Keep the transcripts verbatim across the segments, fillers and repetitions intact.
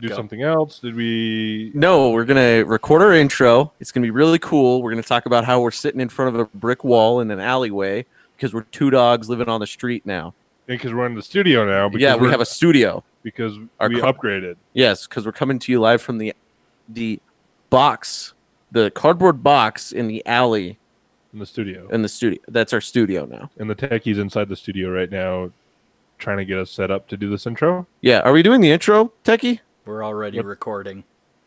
do Go. something else? Did we? No, we're gonna record our intro. It's gonna be really cool. We're gonna talk about how we're sitting in front of a brick wall in an alleyway because we're two dogs living on the street now. Because we're in the studio now. Because Yeah, we we're- have a studio. because Our we car- upgraded. Yes, because we're coming to you live from the the box, the cardboard box in the alley In the studio. in the studio. That's our studio now. And the techie's inside the studio right now trying to get us set up to do this intro. Yeah, are we doing the intro, Techie? We're already Yep. recording.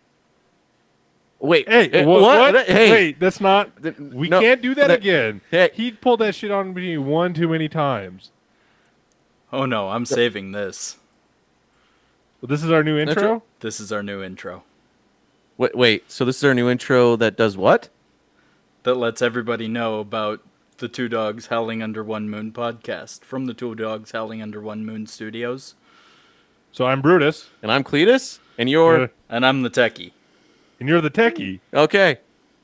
Wait, Hey, eh, what? what? Hey, Wait, that's not... th- We no, can't do that, that- again. Hey, He pulled that shit on me one too many times. Oh no, I'm saving this. Well, this is our new intro? Intro? This is our new intro wait, wait. So this is our new intro that does what? that lets everybody know about the Two Dogs Howling Under One Moon podcast from the Two Dogs Howling Under One Moon studios. So I'm Brutus. And I'm Cletus, and you're Uh, And I'm the techie. and you're the techie. okay.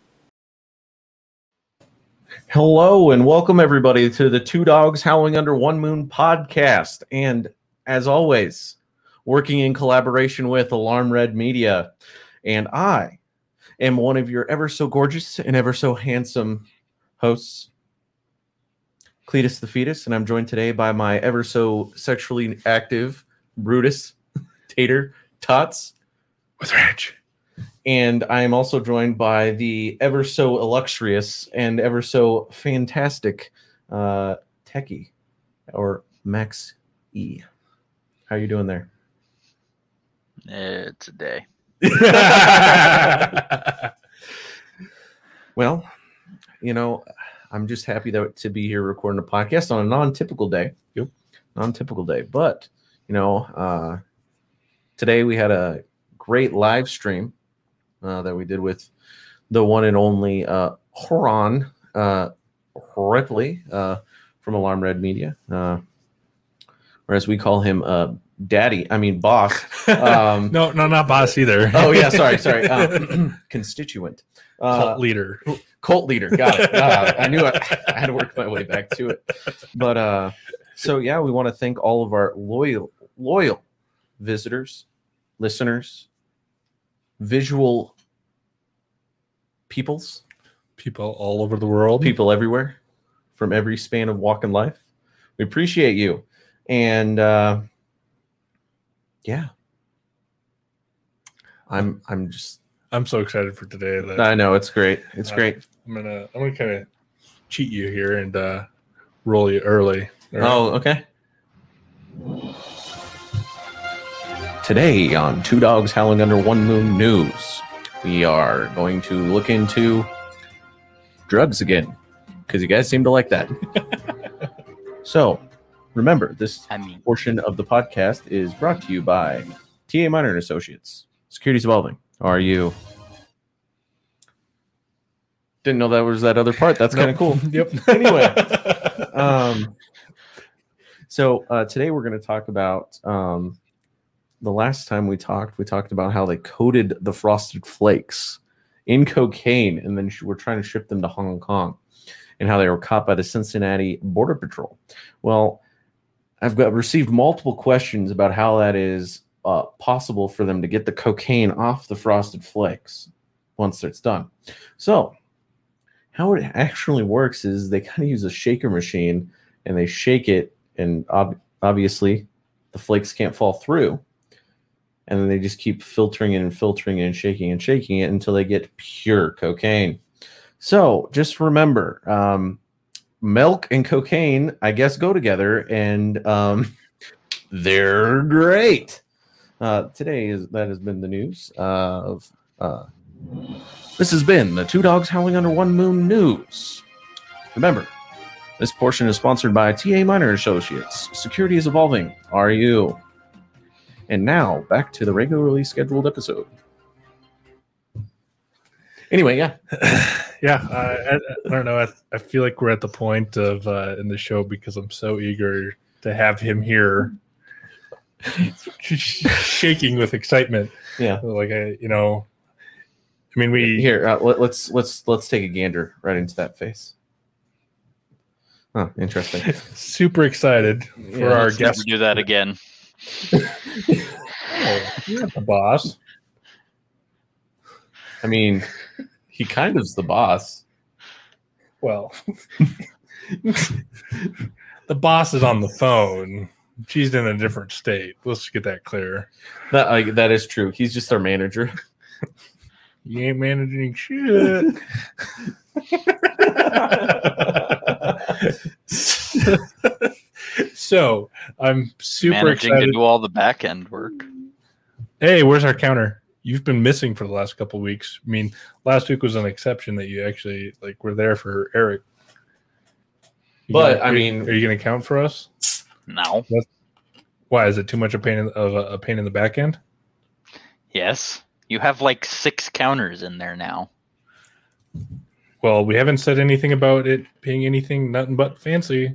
Hello and welcome everybody to the Two Dogs Howling Under One Moon podcast. And as always, working in collaboration with Alarm Red Media. And I am one of your ever so gorgeous and ever so handsome hosts, Cletus the Fetus, and I'm joined today by my ever so sexually active Brutus, Tater, Tots. With Ranch. And I am also joined by the ever so illustrious and ever so fantastic uh, Techie, or Max E. How you doing there? It's a day. Well, you know, I'm just happy that to be here recording a podcast on a non-typical day. Yep. Non-typical day. But, you know, uh, today we had a great live stream uh, that we did with the one and only uh, Horan uh, Ripley uh, from Alarm Red Media. Uh, or as we call him, uh, Daddy, I mean, boss. Um, no, no, not boss either. Oh, yeah, sorry, sorry. Um, constituent. Uh, Cult leader. Cult leader, got it. Uh, I knew I, I had to work my way back to it. But uh, so yeah, we want to thank all of our loyal, loyal visitors, listeners, visual peoples, People all over the world. people everywhere, from every span of walk in life. We appreciate you, and uh, yeah, I'm I'm just I'm so excited for today that I know it's great. It's Uh, great. I'm gonna I'm gonna kind of cheat you here and uh, roll you early. All right? Oh, okay. Today on Two Dogs Howling Under One Moon News, we are going to look into drugs again, because you guys seem to like that. So, remember, this I mean, portion of the podcast is brought to you by T A Minor and Associates. Security's evolving. Are you? Didn't know that was that other part. That's kind of cool. Yep. Anyway, um, so uh, today we're going to talk about um, the last time we talked. We talked about how they coated the Frosted Flakes in cocaine, and then sh- we're trying to ship them to Hong Kong, and how they were caught by the Cincinnati Border Patrol. Well, I've got received multiple questions about how that is uh, possible for them to get the cocaine off the Frosted Flakes once it's done. So, how it actually works is they kind of use a shaker machine and they shake it, and ob- obviously the flakes can't fall through. And then they just keep filtering it and filtering it and shaking and shaking it until they get pure cocaine. So just remember, um, milk and cocaine, I guess, go together, and um, they're great. Uh, today is that has been the news uh, of. Uh, This has been the Two Dogs Howling Under One Moon News. Remember, this portion is sponsored by T A Minor Associates. Security is evolving. Are you? And now, back to the regularly scheduled episode. Anyway, yeah. Yeah. I, I, I don't know. I, I feel like we're at the point of uh, in the show because I'm so eager to have him here, shaking with excitement. Yeah. Like I, you know. I mean, we Here, uh, let, let's let's let's take a gander right into that face. Huh, interesting. super excited for Yeah, our let's never guest. do that again. Oh, you're not the boss. I mean, he kind of's the boss. Well, the boss is on the phone. She's in a different state. Let's get that clear. That uh, that is true. He's just our manager. You ain't managing shit. So I'm super Managing excited. to do all the back end work. Hey, where's our counter? You've been missing for the last couple of weeks. I mean, last week was an exception that you actually like were there for Eric. You But, gonna- I are you- mean- are you going to count for us? No. Why is it too much a pain in, of a, a pain in the back end? Yes. You have like six counters in there now. Well, we haven't said anything about it being anything nothing but fancy.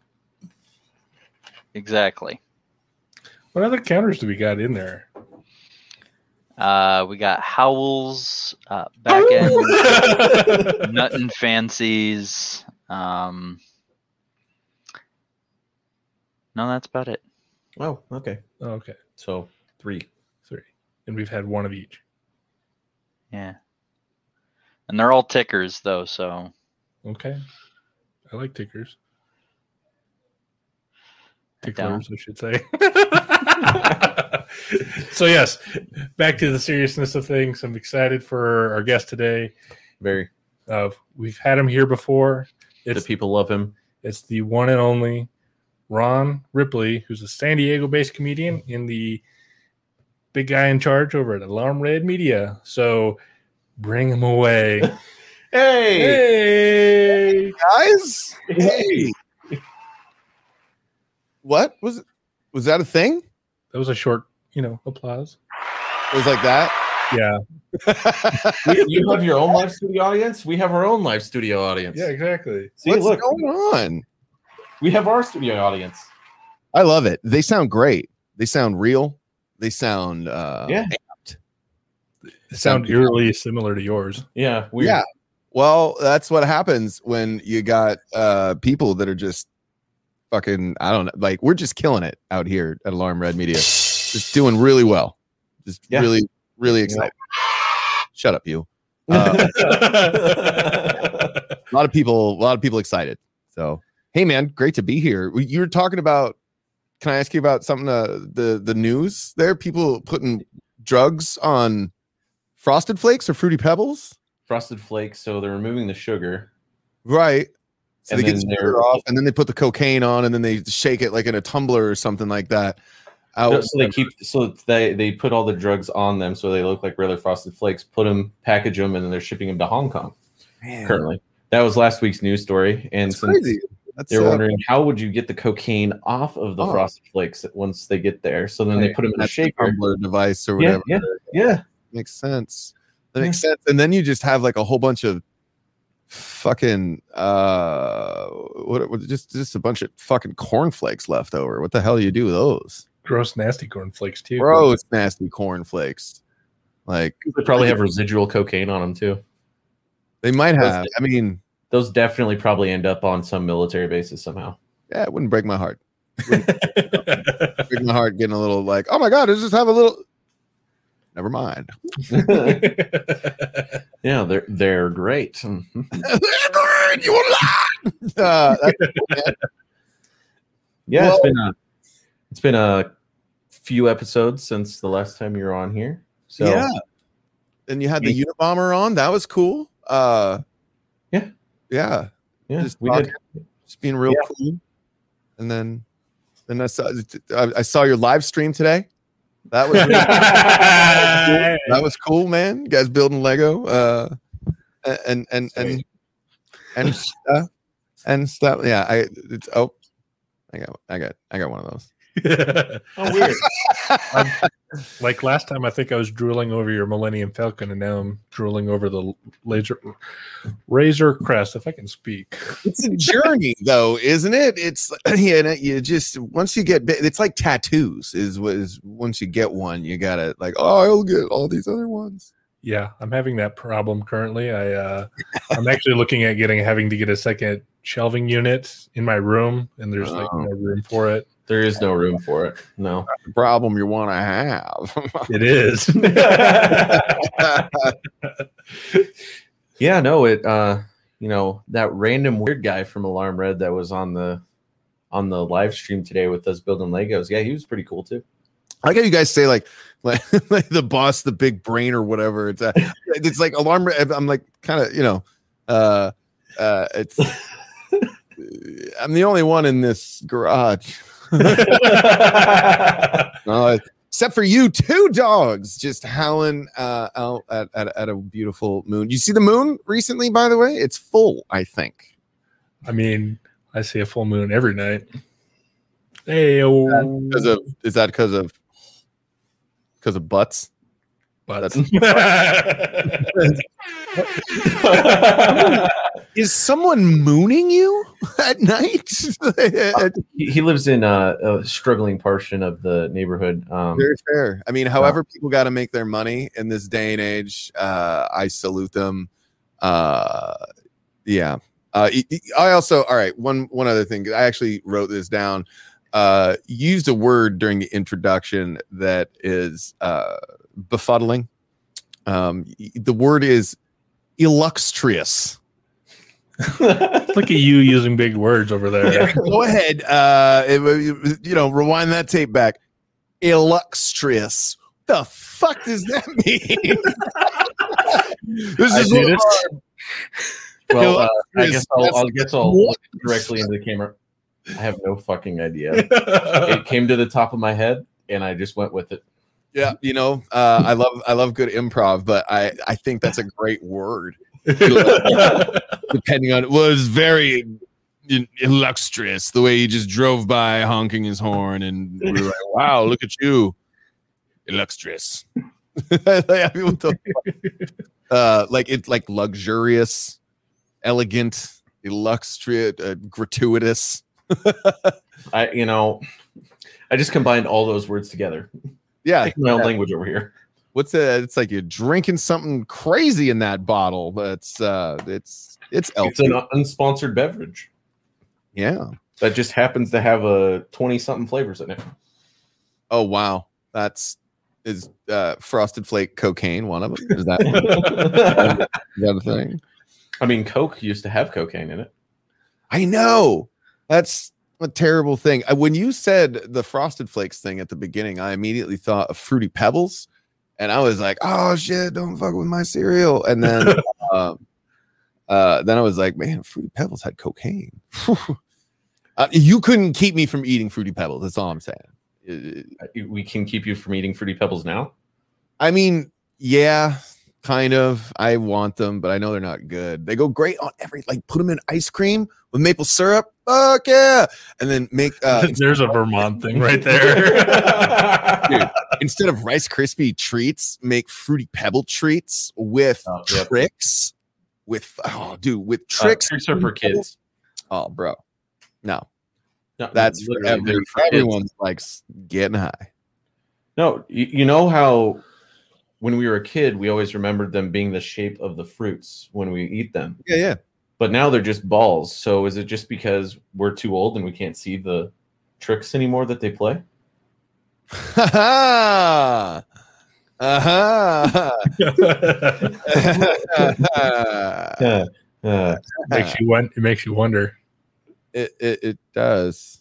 Exactly. What other counters do we got in there? Uh, we got Howls, uh, back end, Nuttin' Fancies. Um, no, that's about it. Oh, okay. Oh, okay, So three. three, and we've had one of each. Yeah. And they're all tickers, though, so. Okay, I like tickers. I don't. Ticklers, I should say. So yes, back to the seriousness of things. I'm excited for our guest today. Very. Uh, we've had him here before. The It's people love him. it's the one and only Ron Ripley, who's a San Diego-based comedian in the big guy in charge over at Alarm Red Media. So bring him away. Hey, Hey, Guys, hey, what was was that a thing? that was a short, you know, applause. It was like that. Yeah, We- you have your own live studio audience. We have our own live studio audience. yeah, exactly. See, What's look, going on? we have our studio audience. I love it. They sound great. They sound real. They sound uh, Yeah. They sound eerily similar to yours. Yeah, weird. Yeah. Well, that's what happens when you got uh, people that are just fucking. I don't know. Like we're just killing it out here at Alarm Red Media. Just doing really well. Just Yeah. really, really excited. Shut up, you. Uh, a lot of people, a lot of people excited. So, hey, man, great to be here. We- You were talking about. Can I ask you about something? Uh, the the news there. People putting drugs on Frosted Flakes or Fruity Pebbles, Frosted Flakes. So they're removing the sugar. right? So And they get then the sugar they're- off, and then they put the cocaine on, and then they shake it like in a tumbler or something like that. Out. No, so they keep. So they they put all the drugs on them, so they look like regular Frosted Flakes. Put them, package them, and then they're shipping them to Hong Kong. Man, Currently, that was last week's news story. And that's since crazy. That's they're uh, wondering how would you get the cocaine off of the Oh. Frosted Flakes once they get there. So then they put them in a that's the shaker. tumbler device or Yeah, whatever. yeah, yeah. Makes sense. That makes sense. And then you just have like a whole bunch of fucking uh what, what just just a bunch of fucking cornflakes left over. What the hell do you do with those? Gross, nasty cornflakes too. Gross, nasty cornflakes. Like They probably have residual cocaine on them too. they might Those- have. I mean, Those definitely probably end up on some military bases somehow. yeah, it wouldn't break my heart. Break my heart getting a little like, oh my god, does this have a little never mind. Yeah, they're they're great. you want uh, that's cool, man. Yeah, Well- it's been a it's been a few episodes since the last time you were on here. So yeah. And you had the Unabomber on. That was cool. Uh Yeah. Yeah. yeah, just we talking, did. just being real Yeah. cool. And then then I saw I, I saw your live stream today. That was really, that was cool, man. You guys building Lego. Uh and and and and stuff and stuff. Yeah, I it's oh I got I got I got one of those. Oh, weird. I'm- like last time, I think I was drooling over your Millennium Falcon, and now I'm drooling over the laser Razor Crest. If I can speak, It's a journey, though, isn't it? It's yeah, you just once you get bit, it's like tattoos. Is what is once you get one, you gotta like, oh, I'll get all these other ones. yeah, I'm having that problem currently. I uh, I'm actually looking at getting having to get a second shelving unit in my room, and there's like Oh. no room for it. There is no room for it. No. The problem you want to have. It is. Yeah, no, it uh you know, that random weird guy from Alarm Red that was on the on the live stream today with us building Legos. Yeah, he was pretty cool too. I like how you guys say like, like, like the boss, the big brain or whatever. It's uh, it's like Alarm Red. I'm like kind of, you know, uh uh it's I'm the only one in this garage. No, except for you two dogs just howling uh, out at, at, at a beautiful moon. You see the moon recently, by the way? It's full, I think. I mean, I see a full moon every night. Hey, Because of is that because of because of butts? but Is someone mooning you at night? he, he lives in uh, a struggling portion of the neighborhood. Um, Very fair. I mean, however, people got to make their money in this day and age. Uh, I salute them. Uh, yeah. Uh, I also, all right. One one other thing. I actually wrote this down. Uh, used a word during the introduction that is uh, befuddling. Um, the word is illustrious. look at you using big words over there. Yeah, go ahead. Uh, it- you know, rewind that tape back. Illustrious. The fuck does that mean? This I is did what it. Well, uh, I Illustrious. guess I'll, That's- I'll guess I'll look directly into the camera. I have no fucking idea. It came to the top of my head, and I just went with it. Yeah, you know, uh, I love I love good improv, but I I think that's a great word. Depending on, well, it was very illustrious the way he just drove by honking his horn, and we were like, "Wow, look at you, illustrious." Like, I mean, what the fuck? uh, like it's like luxurious, elegant, illustrious, uh, gratuitous. I, you know, I just combined all those words together. Yeah, My own language over here. what's it? It's like you're drinking something crazy in that bottle, but it's uh, it's it's It's elfy. an unsponsored beverage Yeah. that just happens to have a twenty something flavors in it. Oh wow, that's is uh, Frosted Flake cocaine one of them? Is that, is that a thing? I mean, Coke used to have cocaine in it. I know that's a terrible thing. I, when you said the Frosted Flakes thing at the beginning, I immediately thought of Fruity Pebbles, and I was like, "Oh shit, don't fuck with my cereal." And then, um, uh, then I was like, "Man, Fruity Pebbles had cocaine." uh, you couldn't keep me from eating Fruity Pebbles. That's all I'm saying. Uh, We can keep you from eating Fruity Pebbles now. I mean, yeah, kind of. I want them, but I know they're not good. They go great on every, like, put them in ice cream with maple syrup. Fuck yeah. And then make, uh, There's a Vermont thing right there. dude, instead of Rice Krispie treats, make Fruity Pebble treats with Oh, yep. tricks. With, oh, dude, with Uh, tricks. tricks are for kids. Oh, bro. No, No, that's for, literally, every, they're for kids. everyone likes getting high. No, you, you know how when we were a kid, we always remembered them being the shape of the fruits when we eat them. Yeah, yeah. But now they're just balls. So is it just because we're too old and we can't see the tricks anymore that they play? Ha ha. Uh-huh. Yeah. Uh, makes you won- It makes you wonder. It, it it does.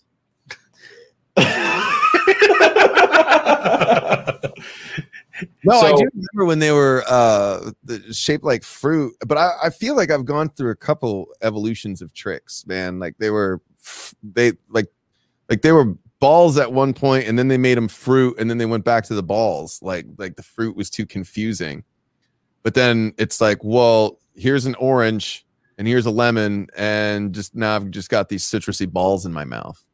No, I So- do remember when they were uh the- shaped like fruit, but I, I feel like I've gone through a couple evolutions of tricks, man. Like they were f- they like like they were balls at one point, and then they made them fruit, and then they went back to the balls. Like like the fruit was too confusing. But then it's like, well, here's an orange and here's a lemon, and just now I've just got these citrusy balls in my mouth.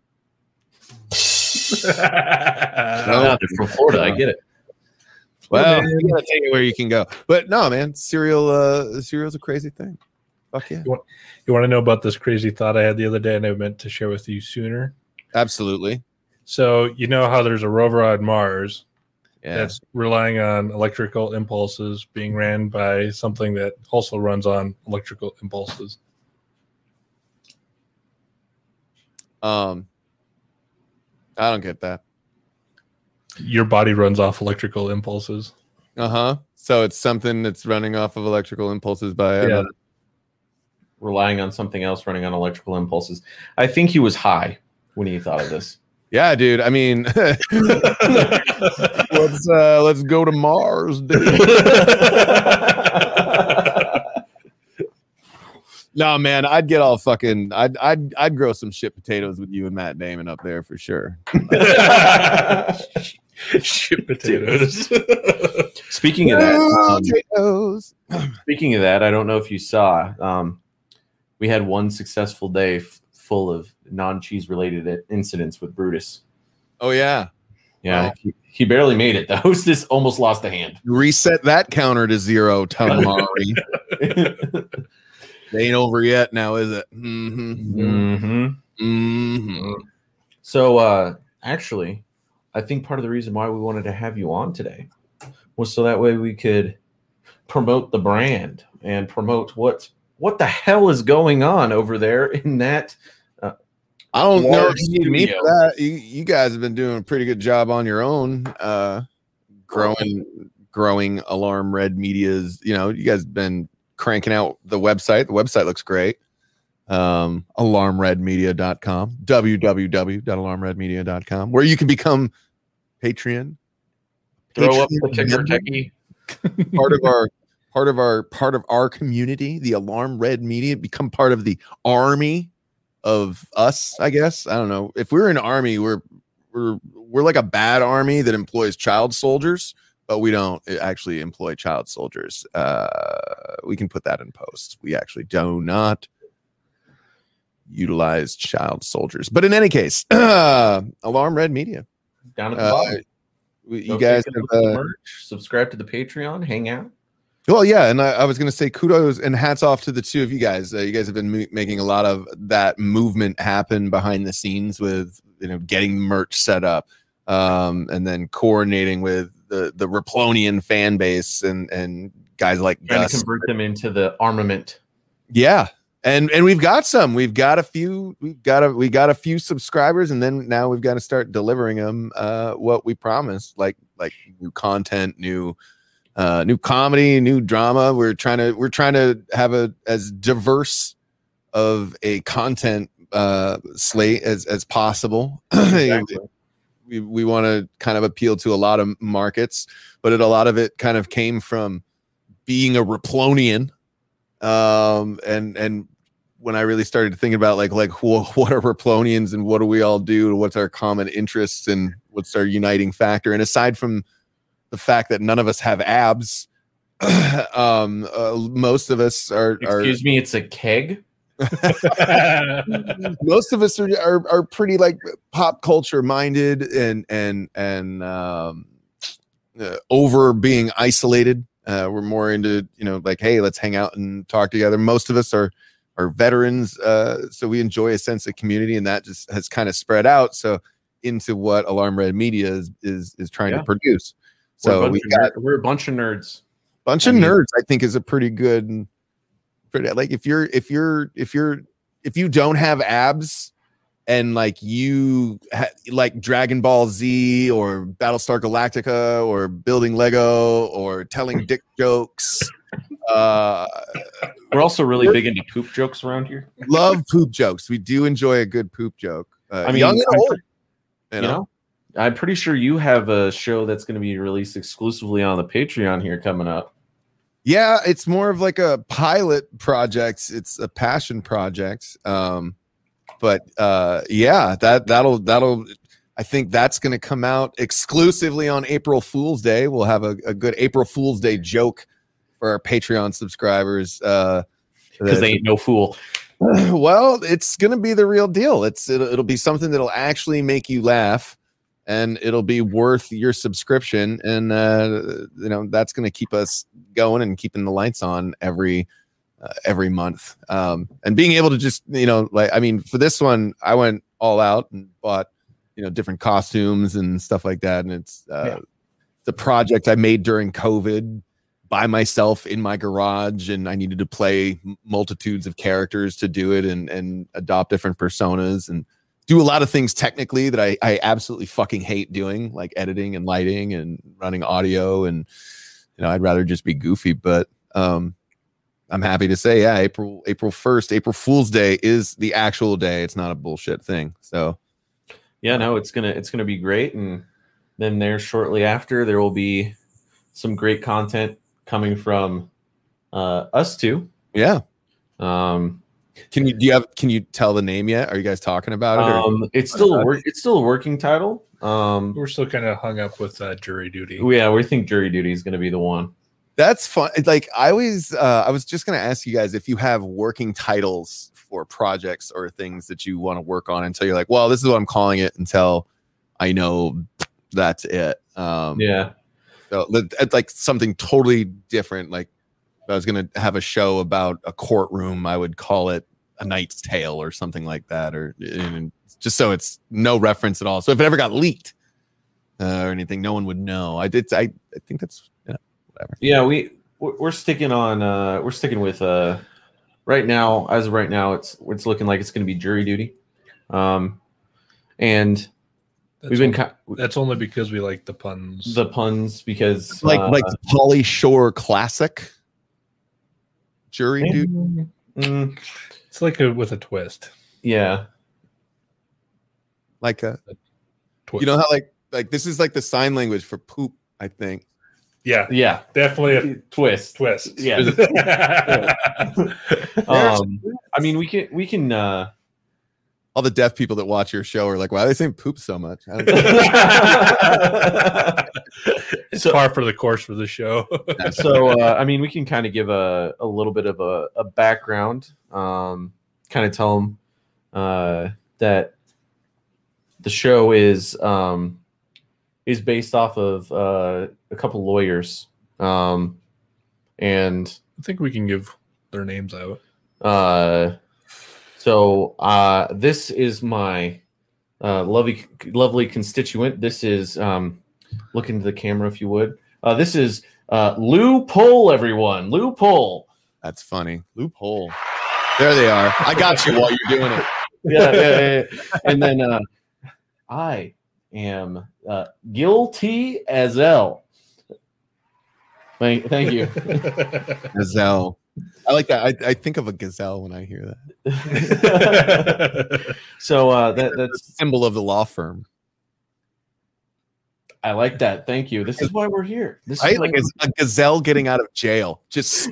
no, they're from Florida. I get it. Well, you gotta take it where you can go. But no, man, cereal uh cereal's a crazy thing. Fuck yeah. You want to know about this crazy thought I had the other day and I meant to share with you sooner? Absolutely. So, you know how there's a rover on Mars Yeah. that's relying on electrical impulses being ran by something that also runs on electrical impulses. Um I don't get that. Your body runs off electrical impulses. Uh-huh. So it's something that's running off of electrical impulses by Yeah. another. Relying on something else running on electrical impulses. I think he was high when he thought of this. Yeah, dude. I mean, let's uh, let's go to Mars, dude. No, man, I'd get all fucking. I'd I'd I'd grow some shit potatoes with you and Matt Damon up there for sure. Shit potatoes. Speaking of that, um, Potatoes. speaking of that, I don't know if you saw. Um, we had one successful day f- full of non-cheese related i- incidents with Brutus. Oh yeah, Yeah, Wow. he, he barely made it. The hostess almost lost a hand. reset that counter to zero, Tamari. They ain't over yet now, is it? Mm-hmm. Mm-hmm. Mm-hmm. So, uh, actually, I think part of the reason why we wanted to have you on today was so that way we could promote the brand and promote what what the hell is going on over there in that. I don't know Large if you need me for studio. that. You, you guys have been doing a pretty good job on your own, uh, growing, growing Alarm Red Media's. You know, you guys have been cranking out the website. The website looks great. Um, alarm red media dot com, w w w dot alarm red media dot com, where you can become Patreon. Throw up the Patreon ticker member, techie. part of our part of our part of our community, the Alarm Red Media, become part of the army of us, I guess. I don't know. If we're an army, we're we're we're like a bad army that employs child soldiers, but we don't actually employ child soldiers. Uh, we can put that in post. We actually do not utilize child soldiers. But in any case, uh, Alarm Red Media. Down at the Uh, bottom. we- Go you guys take a look have, at the uh, merch, subscribe to the Patreon, hang out. well, yeah, and I, I was going to say kudos and hats off to the two of you guys. Uh, you guys have been mo- making a lot of that movement happen behind the scenes with, you know, getting merch set up, um, and then coordinating with the the Raplonian fan base and and guys like Trying Gus. to convert them into the armament. Yeah, and and we've got some. We've got a few. We've got a we got a few subscribers, and then now we've got to start delivering them uh, what we promised, like like new content, new. Uh, new comedy, new drama. We're trying to we're trying to have a as diverse of a content uh, slate as as possible. Exactly. we we want to kind of appeal to a lot of markets, but it, a lot of it kind of came from being a Raplonian, um, and and when I really started thinking about like like wh- what are Raplonians and what do we all do? What's our common interests and what's our uniting factor? And aside from the fact that none of us have abs, um, uh, most of us are, are Excuse me, it's a keg. most of us are, are are pretty like pop culture minded and and and um, uh, over being isolated. Uh, we're more into, you know, like, hey, let's hang out and talk together. Most of us are are veterans, uh, so we enjoy a sense of community, and that just has kind of spread out so into what Alarm Red Media is is is trying Yeah. to produce. We're a So bunch we of got ner- we're a bunch of nerds. bunch I of mean- nerds. I think is a pretty good, pretty like if you're if you're if you're if you don't have abs and like you ha- like Dragon Ball Z or Battlestar Galactica or building Lego or telling dick jokes, uh, We're also really big into poop jokes around here. love poop jokes. We do enjoy a good poop joke. Uh, I mean, young and I'm old. pre- You you know, know, I'm pretty sure you have a show that's going to be released exclusively on the Patreon here coming up. yeah, it's more of like a pilot project. It's a passion project. Um, but uh, yeah, that that'll that'll. I think that's going to come out exclusively on April Fool's Day. We'll have a, a good April Fool's Day joke for our Patreon subscribers. Uh, Because they ain't no fool. well, it's going to be the real deal. It's it'll, it'll be something that'll actually make you laugh, and it'll be worth your subscription. And uh, you know that's going to keep us going and keeping the lights on every uh, every month. Um, and being able to just, you know, like, I mean, for this one, I went all out and bought, you know, different costumes and stuff like that. And it's uh, Yeah. it's a project I made during COVID by myself in my garage, and I needed to play m- multitudes of characters to do it and and adopt different personas and do a lot of things technically that I, I absolutely fucking hate doing, like editing and lighting and running audio. And, you know, I'd rather just be goofy, but um, I'm happy to say, yeah, April, April first, April Fool's Day is the actual day. It's not a bullshit thing. So yeah, no, it's going to, it's going to be great. And then there shortly after, there will be some great content coming from uh, us two. yeah. Um, Can you, do you have, can you tell the name yet? Are you guys talking about it? Or? um, it's still a work, it's still a working title. Um, We're still kind of hung up with uh, jury duty. yeah, we think Jury Duty is going to be the one. That's fun. It's like I always, uh, I was just going to ask you guys if you have working titles for projects or things that you want to work on until you're like, well, this is what I'm calling it until I know that's it. Um, Yeah. So it's like something totally different. Like if I was going to have a show about a courtroom, I would call it A Knight's Tale or something like that, or and just so it's no reference at all. So if it ever got leaked uh, or anything, no one would know. I did. I, I think that's, you know, whatever. Yeah, we we're we're sticking on. Uh, we're sticking with. Uh, right now, as of right now, it's it's looking like it's going to be Jury Duty, um, and That's we've been only, ki- that's only because we like the puns. the puns because Like uh, like the Pauly Shore classic Jury Duty. mm, mm, It's like a with a twist. yeah, Like a, twist. you know how like like this is like the sign language for poop, I think. Yeah, yeah, definitely a twist. twist. Yeah. Um, I mean, we can we can. Uh, All the deaf people that watch your show are like, why are they saying poop so much? I don't It's So- par for the course for the show. know. so uh, I mean, we can kind of give a, a little bit of a, a background, um, kind of tell them uh, that the show is um, is based off of uh, a couple lawyers, um, and I think we can give their names out. uh, so uh, this is my uh, lovely lovely constituent. This is um, look into the camera if you would. Uh, this is uh, Lou Pole, everyone. Lou Pole. That's funny. Loophole. There they are. I got you while you're doing it. Yeah, yeah, yeah. And then uh, I am uh, guilty as hell. Thank, thank you. Gazelle. I like that. I, I think of a gazelle when I hear that. So uh, that, that's Symbol of the law firm. I like that. Thank you. This is why we're here. This Right? is Like why- a, a gazelle getting out of jail. Just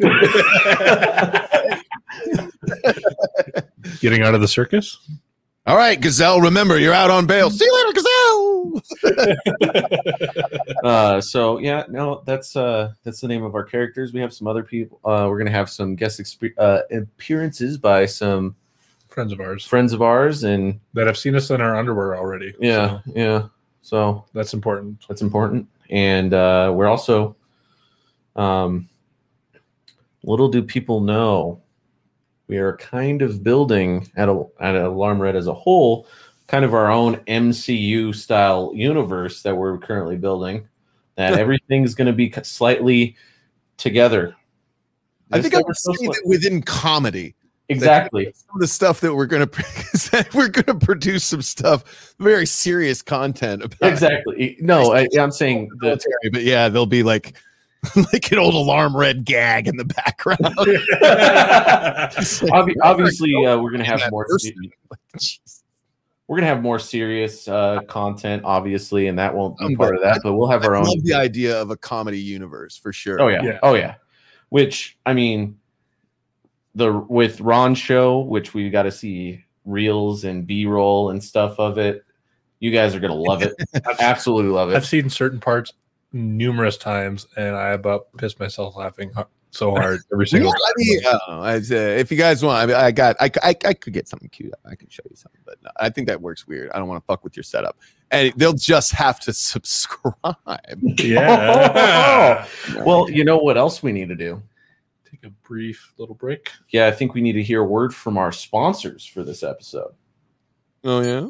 Getting out of the circus? all right, gazelle. Remember, you're out on bail. See you later, gazelle. uh, so yeah, no, that's uh, that's the name of our characters. We have some other people. Uh, we're gonna have some guest exp- uh, appearances by some Friends of ours friends of ours, and that have seen us in our underwear already. yeah, So yeah. So that's important. that's important. And uh, we're also, um, little do people know, we are kind of building at a, at Alarm Red as a whole, kind of our own M C U style universe that we're currently building. That everything's going to be slightly together. I think Just I ever would so say slight- that within comedy. exactly. Some of the stuff that we're gonna we're gonna produce some stuff, very serious content about Exactly. No, I, I'm saying the that military, but yeah, there'll be like like an old Alarm Red gag in the background. Just like, obvi- obviously uh, we're going to have that more. person. Jeez. We're gonna have more serious uh, content, obviously, and that won't be Um, part but of that. But we'll have I our own. love the idea of a comedy universe for sure. Oh yeah. Yeah. oh yeah. Which I mean, the with Ron's show, which we got to see reels and B-roll and stuff of it. You guys are gonna love it. Absolutely love I've it. seen certain parts numerous times, and I about pissed myself laughing hu- so hard every Yeah, single I mean, time. I don't know. I'd, uh, if you guys want, I, mean, I got, I, I, I could get something cute. I can show you something, but no, I think that works weird. I don't want to fuck with your setup, and they'll just have to subscribe. Yeah. Well, you know what else we need to do? Take a brief little break. Yeah, I think we need to hear a word from our sponsors for this episode. Oh yeah.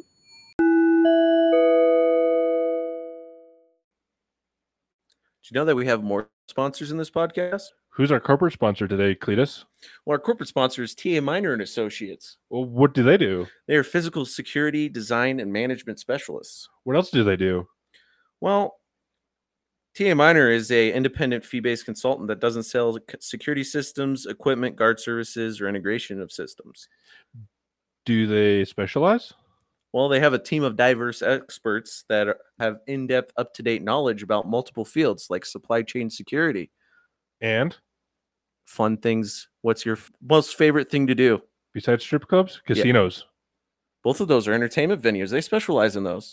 Do you know that we have more sponsors in this podcast? Who's our corporate sponsor today, Cletus? Well, our corporate sponsor is T A Miner and Associates. Well, what do they do? They are physical security, design, and management specialists. What else do they do? Well, T A Miner is a independent fee-based consultant that doesn't sell security systems, equipment, guard services, or integration of systems. Do they specialize? Well, they have a team of diverse experts that are, have in-depth, up-to-date knowledge about multiple fields like supply chain security. And Fun things. What's your f- most favorite thing to do? besides strip clubs, casinos. Both of those are entertainment venues. They specialize in those.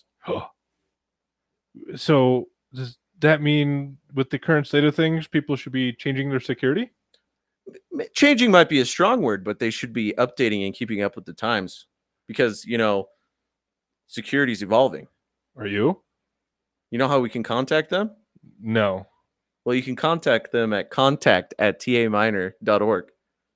So does that mean with the current state of things, people should be changing their security? Changing might be a strong word, but they should be updating and keeping up with the times because, you know, security is evolving. Are you? You know how we can contact them? No. Well, you can contact them at contact at t a miner dot org.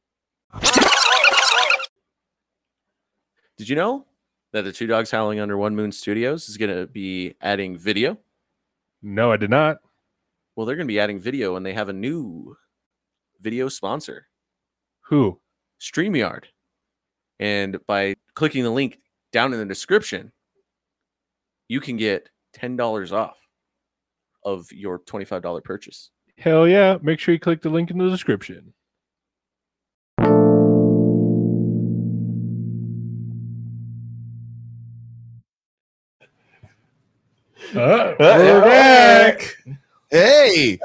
Did you know that the Two Dogs Howling Under One Moon Studios is going to be adding video? No, I did not. Well, they're going to be adding video, and they have a new video sponsor, Who? StreamYard. And by clicking the link down in the description, you can get ten dollars off of your twenty-five dollars purchase. Hell yeah. Make sure you click the link in the description. Uh, we're back. Hey,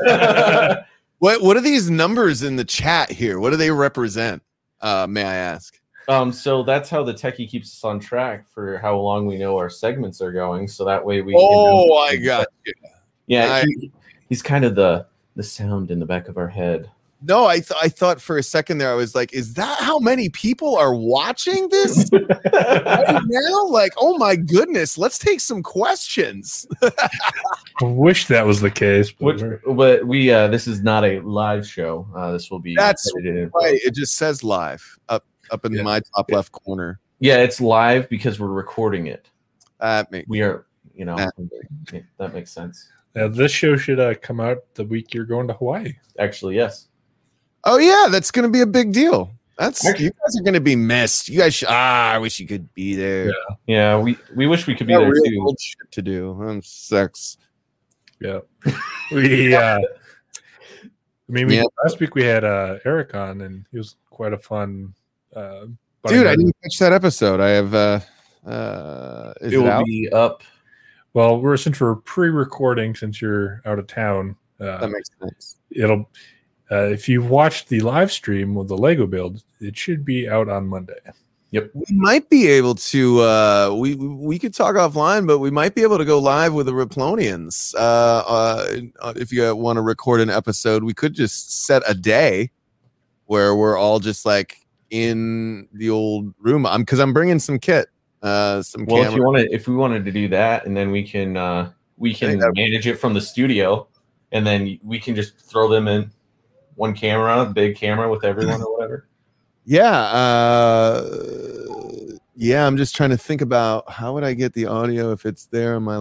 what what are these numbers in the chat here? What do they represent? Uh, may I ask? Um, so that's how the techie keeps us on track for how long we know our segments are going. So that way we. Oh, can I got you. Yeah, I- he, he's kind of the the sound in the back of our head. No, I th- I thought for a second there, I was like, is that how many people are watching this right now? Like, oh my goodness, let's take some questions. I wish that was the case. But Which, we're- but we uh, this is not a live show. Uh, this will be That's edited. Right, it just says live up up in Yeah. my top left corner. Yeah, it's live because we're recording it. That makes We are, you know, Yeah. yeah, that makes sense. now this show should uh, come out the week you're going to Hawaii. Actually, yes. Oh yeah, that's gonna be a big deal. That's Actually- you guys are gonna be missed. You guys, should, ah, I wish you could be there. Yeah. Yeah, we we wish we could be Got there real too. old shit to do. I'm sex. Yeah. We uh I mean we Yeah. last week we had uh Eric on and he was quite a fun uh Dude, I buddy. didn't catch that episode. I have uh uh is It it, will out? be up. Well, we're since we're pre-recording since you're out of town. Uh, That makes sense. it'll uh, if you watched the live stream with the Lego build, it should be out on Monday. We might be able to uh we we could talk offline, but we might be able to go live with the Replonians. Uh uh if you want to record an episode, we could just set a day where we're all just like in the old room. I'm because I'm bringing some kit. Uh some Well, if camera. you wanted, if we wanted to do that, and then we can uh, we can that- manage it from the studio, and then we can just throw them in one camera, big camera with everyone or whatever. Yeah, uh yeah, I'm just trying to think about how would I get the audio if it's there on my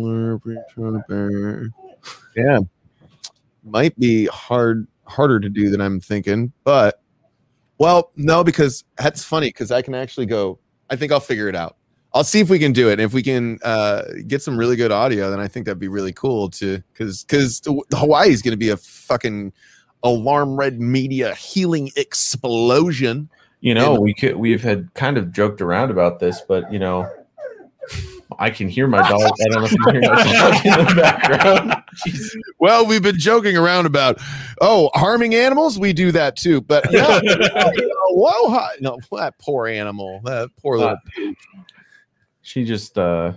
Lurper. Yeah. Might be hard harder to do than I'm thinking, but well, no, because that's funny because I can actually go, I think I'll figure it out. I'll see if we can do it. And if we can uh, get some really good audio, then I think that'd be really cool to because because Hawaii is going to be a fucking Alarm Red Media healing explosion. You know, And- we could we've had kind of joked around about this, but you know, I can hear my dog. I don't know if you can hear my dog in the background. Jeez. Well, we've been joking around about oh harming animals. We do that too, but yeah, whoa, hi- no, that poor animal, that poor little. She just uh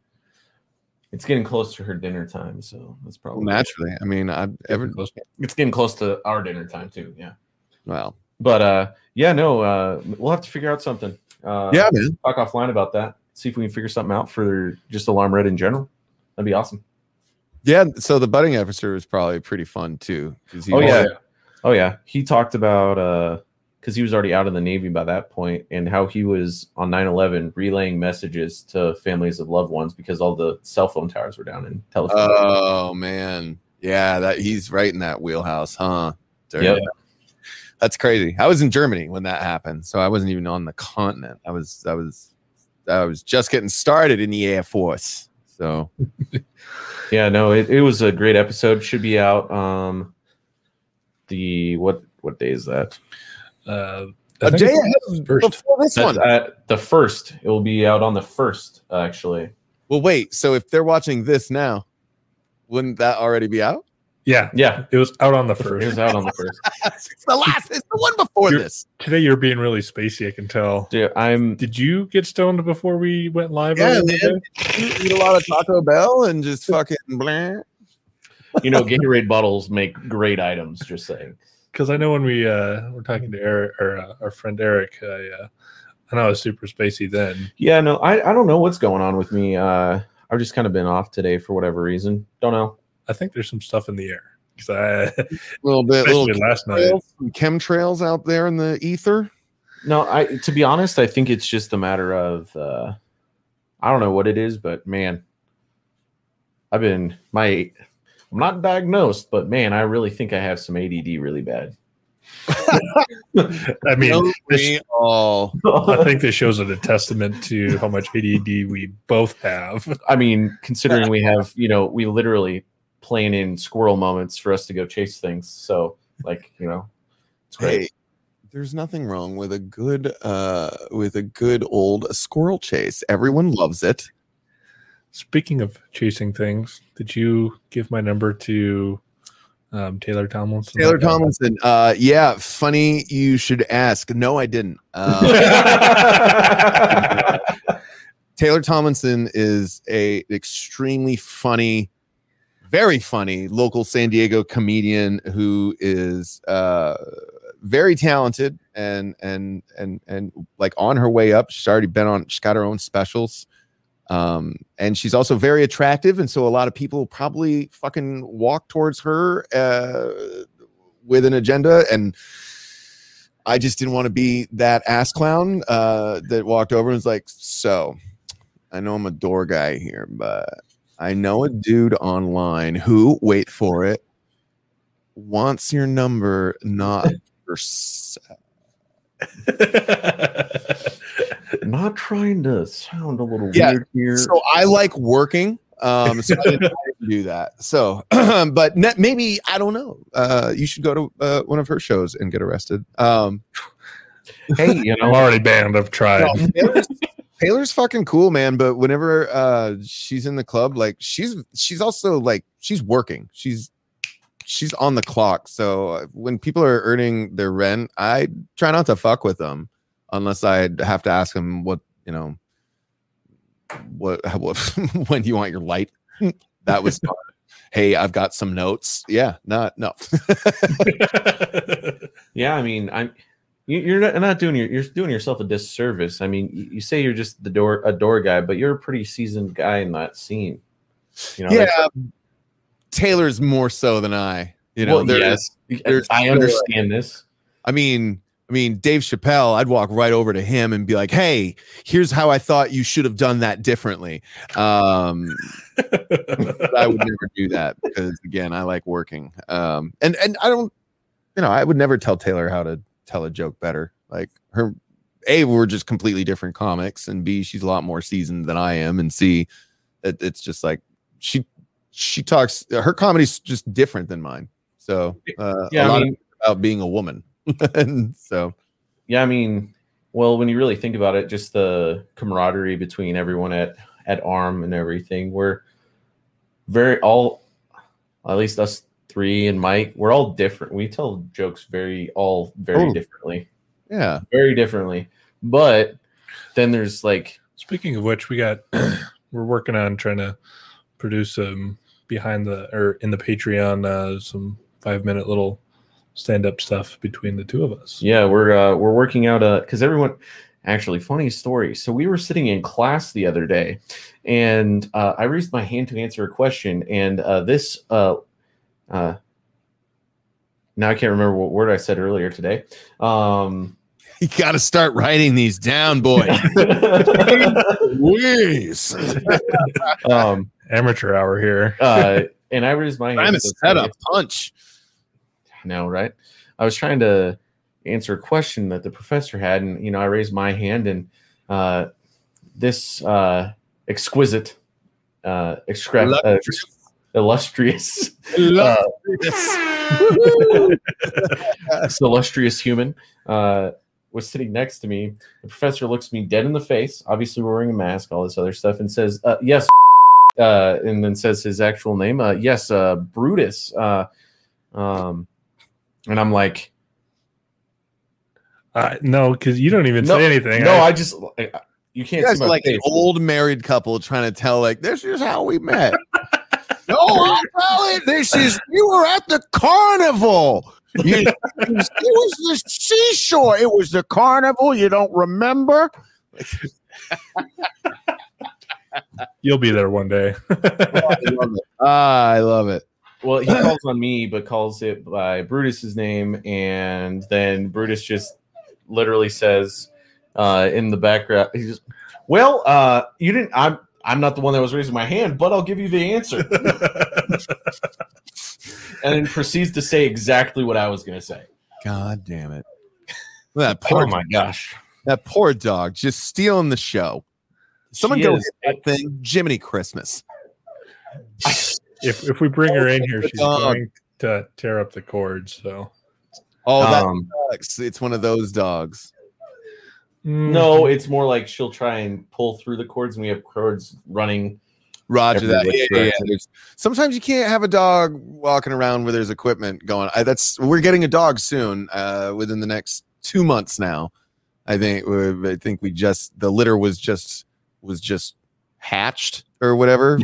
it's getting close to her dinner time, so that's probably Naturally, I mean, I ever it's getting close to our dinner time too. Yeah. well, But uh yeah, no, uh we'll have to figure out something. Uh yeah, man. talk offline about that. See if we can figure something out for just Alarm Red in general. That'd be awesome. Yeah, so the budding episode was probably pretty fun too. 'Cause he Oh was- yeah. Oh yeah. He talked about uh because he was already out of the Navy by that point, and how he was on nine eleven relaying messages to families of loved ones because all the cell phone towers were down in telephone. Oh man, yeah, that he's right in that wheelhouse, huh? Or, Yep. That's crazy. I was in Germany when that happened, so I wasn't even on the continent. I was, I was, I was just getting started in the Air Force. So, Yeah, no, it, it was a great episode. Should be out. Um, the what what day is that? Uh, I a think day it's ahead first. before this That's one. at the first. It will be out on the first, actually. Well, wait. So if they're watching this now, wouldn't that already be out? Yeah, Yeah, it was out on the it first. was out on the first. It's the last. It's the one before You're- this. Today you're being really spacey. I can tell. Dude, I'm Did you get stoned before we went live? Yeah, earlier man. today? You eat a lot of Taco Bell and just fucking blah. you know, Gatorade bottles make great items. Just saying. Because I know when we uh, were talking to Eric or uh, our friend Eric, I, uh, I know I was super spacey then. Yeah, no, I, I don't know what's going on with me. Uh, I've just kind of been off today for whatever reason. Don't know. I think there's some stuff in the air. 'Cause I, A little bit, little especially last night. chemtrails, some chemtrails out there in the ether. No, I to be honest, I think it's just a matter of uh, I don't know what it is, but man, I've been my I'm not diagnosed, but man, I really think I have some A D D really bad. I mean, Don't this, we all? I think this shows it a testament to how much A D D we both have. I mean, considering we have, you know, we literally plan in squirrel moments for us to go chase things. So, like, you know, it's great. Hey, there's nothing wrong with a good, uh, with a good old squirrel chase. Everyone loves it. Speaking of chasing things, did you give my number to um, Taylor Tomlinson? Taylor Tomlinson. Uh, yeah, funny you should ask. No, I didn't. Um, Taylor Tomlinson is a extremely funny, very funny local San Diego comedian who is uh, very talented and and and and like on her way up. She's already been on. She's got her own specials, um, and she's also very attractive. And so a lot of people probably fucking walk towards her uh, with an agenda. And I just didn't want to be that ass clown uh, that walked over and was like, "So, I know I'm a door guy here, but I know a dude online who, wait for it, wants your number, not for se-" Not trying to sound a little Yeah, weird here. So I like working. Um, so I didn't try to do that. So, but ne- maybe, I don't know. Uh, you should go to uh, one of her shows and get arrested. Um, hey, you I'm know, already banned. I've tried. no, Taylor's, Taylor's fucking cool, man. But whenever uh, she's in the club, like she's she's also like she's working. She's she's on the clock. So uh, when people are earning their rent, I try not to fuck with them unless I have to ask them what you know. What, what when do you want your light? That was fun. Hey, I've got some notes. Yeah, not no. yeah, I mean, I'm you, you're not, not doing your you're doing yourself a disservice. I mean, you, you say you're just the door a door guy, but you're a pretty seasoned guy in that scene. You know, Yeah, that's- Taylor's more so than I. You know, well, there yes, is- there's I still, understand this. I mean, I mean, Dave Chappelle, I'd walk right over to him and be like, "Hey, here's how I thought you should have done that differently." Um, but I would never do that because, again, I like working. Um, and and I don't, you know, I would never tell Taylor how to tell a joke better. Like her, A, we're just completely different comics, and B, she's a lot more seasoned than I am, and C, it, it's just like she she talks. Her comedy's just different than mine. So uh, Yeah, a I lot mean- of it's about being a woman. And so Yeah, I mean, well, when you really think about it, just the camaraderie between everyone at at ARM and everything, we're very all, at least us three and Mike, we're all different. We tell jokes very all very Oh. differently, yeah, very differently. But then there's like, Speaking of which, we got we're working on trying to produce some behind the or in the Patreon uh, some five minute little stand up stuff between the two of us. yeah, we're uh, we're working out a because everyone. Actually, funny story. So we were sitting in class the other day, and uh, I raised my hand to answer a question, and uh, this uh, uh, now I can't remember what word I said earlier today. Um, you got to start writing these down, boy. Please. um, Amateur hour here. uh, and I raised my hand. I'm a to setup say- punch. no, right? I was trying to answer a question that the professor had, and you know, I raised my hand, and uh, this uh, exquisite, uh, excre- uh, illustrious, uh, this illustrious human uh, was sitting next to me. The professor looks me dead in the face, obviously wearing a mask, all this other stuff, and says, uh, "Yes," uh, and then says his actual name. Uh, yes, uh, Brutus. Uh, um, and I'm like. Uh, no, because you don't even No, say anything. No, I, I just I, you can't You guys see are my like face. an old married couple trying to tell, like, this is how we met. No, I'll tell it. This is, you were at the carnival. You, it was the seashore. It was the carnival. You don't remember? You'll be there one day. Oh, I love it. Ah, I love it. Well, he calls on me, but calls it by Brutus's name, and then Brutus just literally says uh, in the background, he just, "Well, uh, you didn't. I'm I'm not the one that was raising my hand, but I'll give you the answer." And then proceeds to say exactly what I was going to say. God damn it. That poor, Oh my gosh. that poor dog just stealing the show. Someone She go is. hit that thing. Jiminy Christmas. if if we bring her in here, she's Dog. going to tear up the cords. So Oh, that Um, sucks. It's one of those dogs. no, it's more like she'll try and pull through the cords, and we have cords running. Roger that. Every Yeah, which yeah, yeah. direction. There's- Sometimes you can't have a dog walking around where there's equipment going. I, that's we're getting a dog soon. Uh, within the next two months now, I think. we- I think we just the litter was just was just hatched or whatever,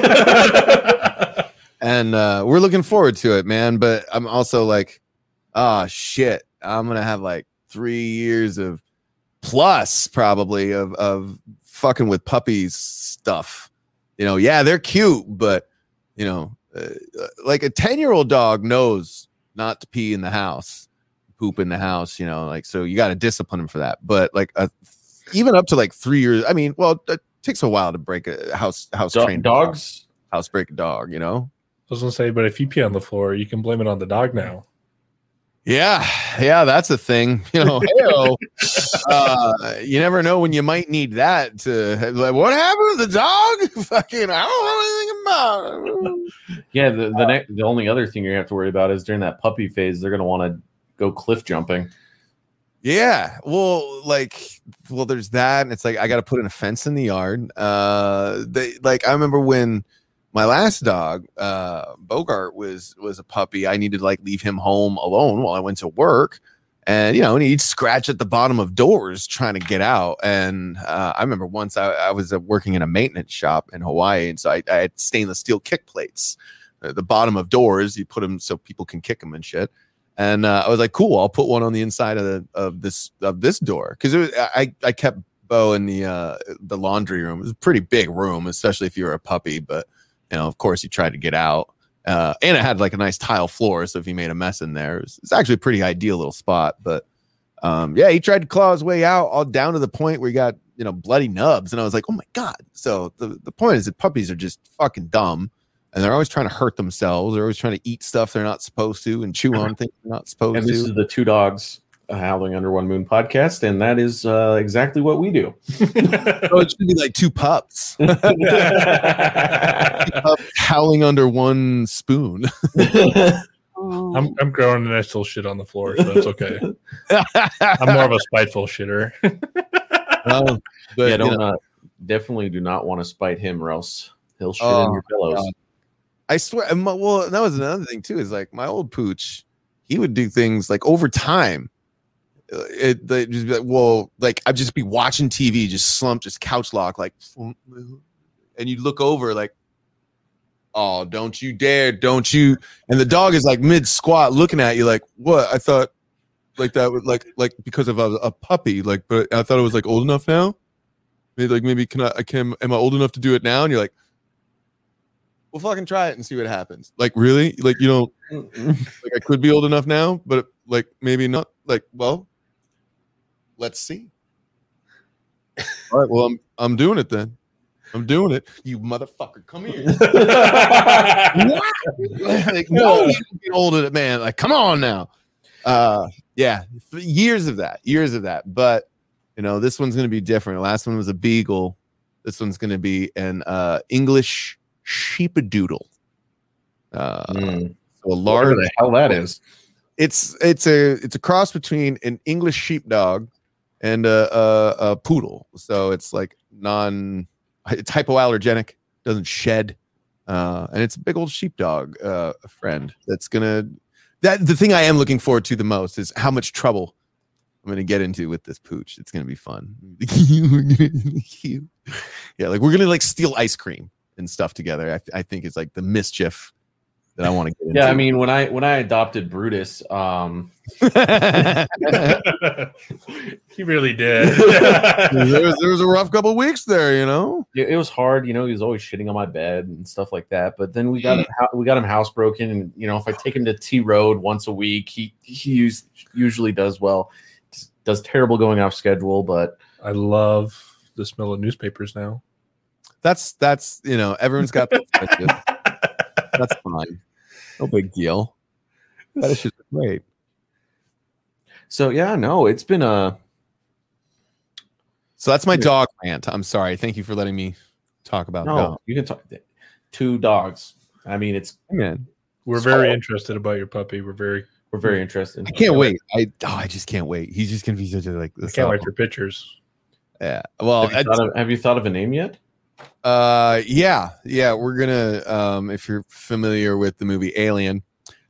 and uh, we're looking forward to it, man. But I'm also like, ah, shit. I'm gonna have like three years of plus probably of of fucking with puppies stuff. You know, yeah, they're cute, but you know, uh, like a ten-year-old dog knows not to pee in the house, poop in the house. You know, like so you got to discipline him for that. But like a, even up to like three years, I mean, well, it takes a while to break a house house Do- trained dogs. house break a dog. You know. I was gonna say, but if you pee on the floor, you can blame it on the dog now. Yeah, yeah, that's a thing. You know, hey-o. uh, you never know when you might need that to like. What happened to the dog? Fucking, I don't know anything about it. Yeah, the the, ne- the only other thing you have to worry about is during that puppy phase, they're going to want to go cliff jumping. Yeah, well, like, well, there's that, and it's like I got to put in a fence in the yard. Uh, they like I remember when my last dog, uh, Bogart, was was a puppy. I needed to like leave him home alone while I went to work, and you know, and he'd scratch at the bottom of doors trying to get out. And uh, I remember once I, I was uh, working in a maintenance shop in Hawaii, and so I, I had stainless steel kick plates, at the bottom of doors. You put them so people can kick them and shit. And uh, I was like, cool, I'll put one on the inside of the, of this of this door because I I kept Bo in the uh, the laundry room. It was a pretty big room, especially if you were a puppy, but. You know, of course, he tried to get out, uh, and it had like a nice tile floor. So if he made a mess in there, it's actually a pretty ideal little spot. But um, yeah, he tried to claw his way out, all down to the point where he got you know bloody nubs, and I was like, oh my god. So the the point is that puppies are just fucking dumb, and they're always trying to hurt themselves. They're always trying to eat stuff they're not supposed to and chew on things they're not supposed And this to. is the Two Dogs uh, Howling Under One Moon podcast, and that is uh, exactly what we do. So it should be like two pups. Pup howling under one spoon. I'm I'm growing and I still shit on the floor, so it's okay. I'm more of a spiteful shitter. Um, but, yeah, you don't know, uh, definitely do not want to spite him, or else he'll shit Oh, in your pillows. God. I swear. and my- Well, that was another thing too. Is like my old pooch. He would do things like over time. uh, It they just be like, well, like I'd just be watching T V, just slumped, just couch lock, like, and you look over, like, oh, don't you dare, don't you? And the dog is like mid squat, looking at you, like, what? I thought, like that was like, like because of a, a puppy, like, but I thought it was like old enough now. Maybe like maybe can I, I can am I old enough to do it now? And you're like, well, fucking try it and see what happens. Like, really? Like, you don't like I could be old enough now, but like maybe not. Like, well, let's see. All right, well, I'm I'm doing it then. I'm doing it. You motherfucker, come here. Like, no, you can get older, man. Like, come on now. Uh, yeah, years of that, years of that. But you know, this one's gonna be different. The last one was a beagle. This one's gonna be an uh, English sheepadoodle. Uh, Mm. so a large. Whatever the hell that is. It's it's a it's a cross between an English sheepdog and a, a, a poodle. So it's like non. It's hypoallergenic, doesn't shed, uh, and it's a big old sheepdog uh, friend that's gonna. That the thing I am looking forward to the most is how much trouble I'm gonna get into with this pooch. It's gonna be fun. Yeah, like we're gonna like steal ice cream and stuff together. I, I think it's like the mischief that I want to get into. Yeah, I mean, when I when I adopted Brutus, um, He really did. there was there was a rough couple of weeks there, you know. it, it was hard. You know, he was always shitting on my bed and stuff like that. But then we got him, hou- we got him housebroken, and you know, if I take him to T Road once a week, he he us- usually does well. Does terrible going off schedule, but I love the smell of newspapers now. That's that's you know everyone's got that. That's fine. No big deal. That is just great. so yeah, no, it's been a So that's my dog rant. I'm sorry. Thank you for letting me talk about no. dogs. You can talk two dogs. I mean, it's Man, We're very interested about your puppy. We're very. we're very interested. I can't wait. I oh, I just can't wait. He's just gonna be such a like I this. can't wait for pictures. Yeah. Well, Have you, thought of, have you thought of a name yet? Uh, yeah, yeah. We're gonna, um, if you're familiar with the movie Alien,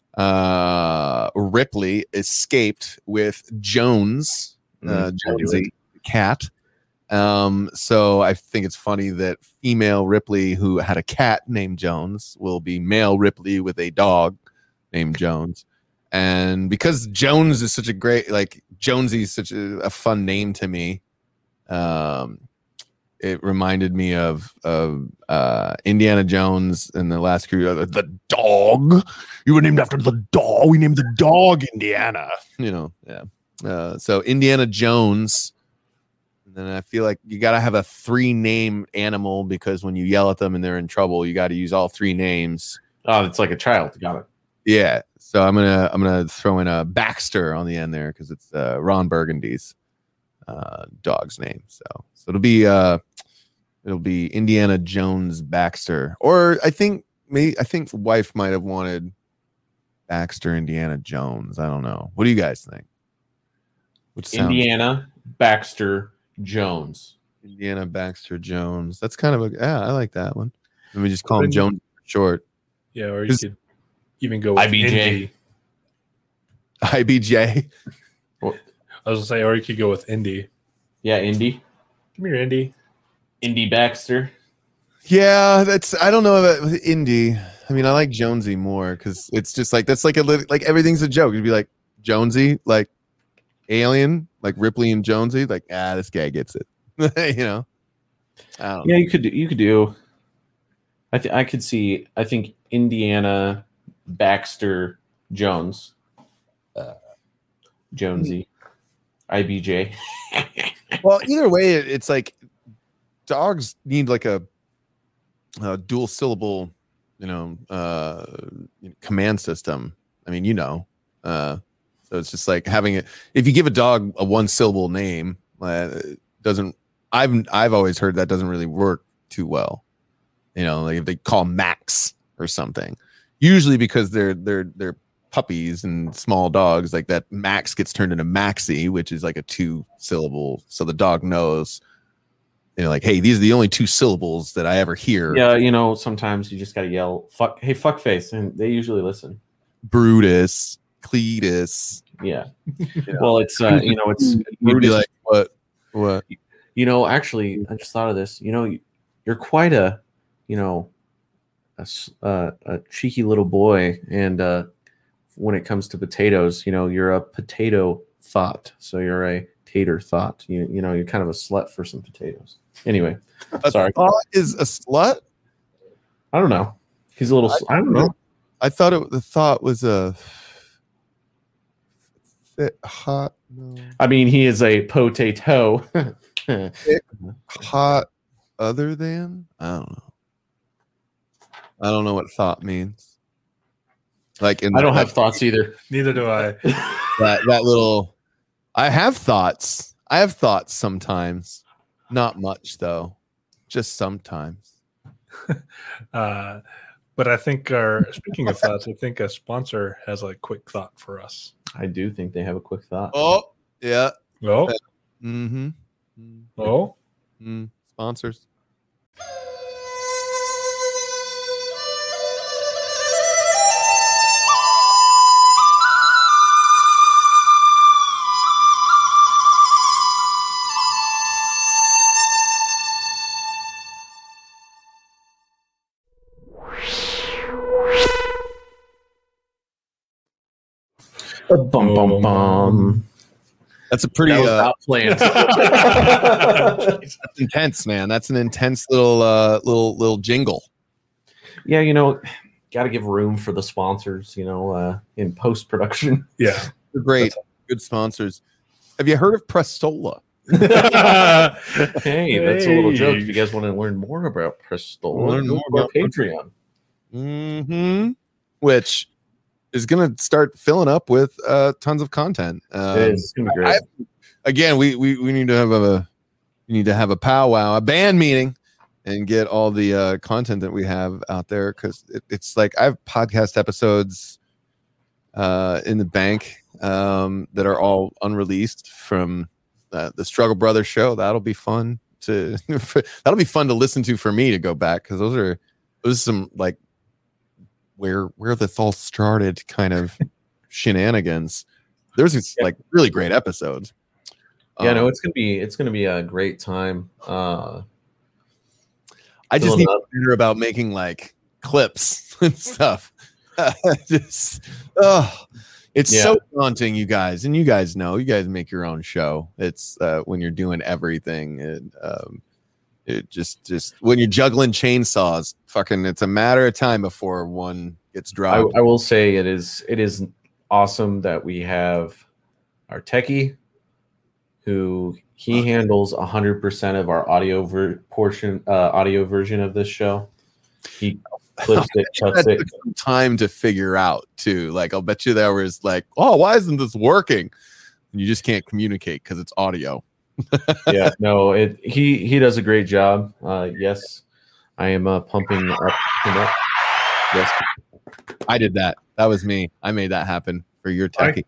uh, Ripley escaped with Jones, uh, Mhm, I do Jonesy, the cat. Um, so I think it's funny that female Ripley, who had a cat named Jones, will be male Ripley with a dog named Jones. And because Jones is such a great, like Jonesy is such a, a fun name to me. Um, it reminded me of of uh, Indiana Jones and the Last Crusade. The dog, you were named after the dog. We named the dog Indiana. You know, yeah. Uh, so Indiana Jones. And then I feel like you got to have a three name animal because when you yell at them and they're in trouble, you got to use all three names. Oh, it's like a child. Got it. Yeah. So I'm gonna I'm gonna throw in a Baxter on the end there because it's uh, Ron Burgundy's uh, dog's name. So so it'll be uh it'll be Indiana Jones Baxter, or I think me I think wife might have wanted Baxter Indiana Jones. I don't know. What do you guys think? Which sounds Indiana Baxter Jones. Indiana Baxter Jones. That's kind of a yeah. I like that one. Let me just call him Then- Jones for short. Yeah, or you Is- could even go with I B J. Indy. I B J. I was gonna say, or you could go with Indy. Yeah, Indy. Come here, Indy. Indy Baxter. Yeah, that's I don't know about with Indy. I mean, I like Jonesy more because it's just like that's like a lit- like everything's a joke. You'd be like Jonesy, like Alien, like Ripley and Jonesy, like ah, this guy gets it. You know. I don't Yeah, you could do, you could do. I think I could see. I think Indiana Baxter Jones, uh, Jonesy, I B J. Well, either way, it- it's like dogs need like a, a dual syllable, you know, uh, command system. I mean, you know, uh, so it's just like having it. If you give a dog a one syllable name, uh, it doesn't. I've I've always heard that doesn't really work too well. You know, like if they call Max or something, usually because they're they're they're puppies and small dogs, like that Max gets turned into Maxie, which is like a two syllable. So the dog knows, you know, like, hey, these are the only two syllables that I ever hear. Yeah, you know, sometimes you just gotta yell "fuck," hey, fuck face, and they usually listen. Brutus, Cletus. Yeah. Well, it's uh, you know, it's You'd be Brutus. like, what? What? You know, actually, I just thought of this. You know, you're quite a, you know, a, s- uh, a cheeky little boy, and uh, when it comes to potatoes, you know, you're a potato thought. So you're a tater thought. You you know, you're kind of a slut for some potatoes. Anyway, A sorry. thought is a slut? I don't know. He's a little. I- s- I don't know. I thought it. The thought was a fit, hot, no, I mean, he is a potato. hot, other than? I don't know. I don't know what thought means. Like in I don't like, have thoughts either. Neither do I. that that little. I have thoughts. I have thoughts sometimes. Not much though. Just sometimes. Uh, but I think our speaking of thoughts, I think a sponsor has a quick thought for us. I do think they have a quick thought. Oh yeah. Oh, Mm-hmm. oh, Mm, sponsors. Bum, bum, bum. That's a pretty That was uh, not planned. that's intense, man. That's an intense little uh little little jingle. Yeah, you know, got to give room for the sponsors, you know, uh, in post production. yeah. They're great, good sponsors. Have you heard of Prestola? Hey, that's a little joke. Hey. If you guys want to learn more about Prestola, Learn go more to our about Patreon. Mm-hmm. Which is gonna start filling up with uh tons of content. Um, It is. It's gonna be great. I- again, we, we we need to have a we need to have a powwow, a band meeting, and get all the uh, content that we have out there because it, it's like I have podcast episodes uh, in the bank um, that are all unreleased from uh, the Struggle Brothers show. That'll be fun to that'll be fun to listen to for me to go back because those are those are some like where where this all started kind of shenanigans. There's these like really great episodes. Yeah, Um, no, it's gonna be it's gonna be a great time. Uh, I just filling need to up. hear about making like clips and stuff. just, oh, it's Yeah. so daunting, you guys, and you guys know. You guys make your own show. It's uh, when you're doing everything, and um, it just just when you're juggling chainsaws, fucking, it's a matter of time before one gets I, dropped. I will say it is it is awesome that we have our techie, who he handles a hundred percent of our audio ver- portion, uh, audio version of this show. He clips it, cuts That it. took some time to figure out too. Like, I'll bet you there was like, oh, why isn't this working? And you just can't communicate because it's audio. Yeah, no, it he he does a great job. Uh, yes, I am uh, pumping up. him up. Yes, I did that. That was me. I made that happen for your techie.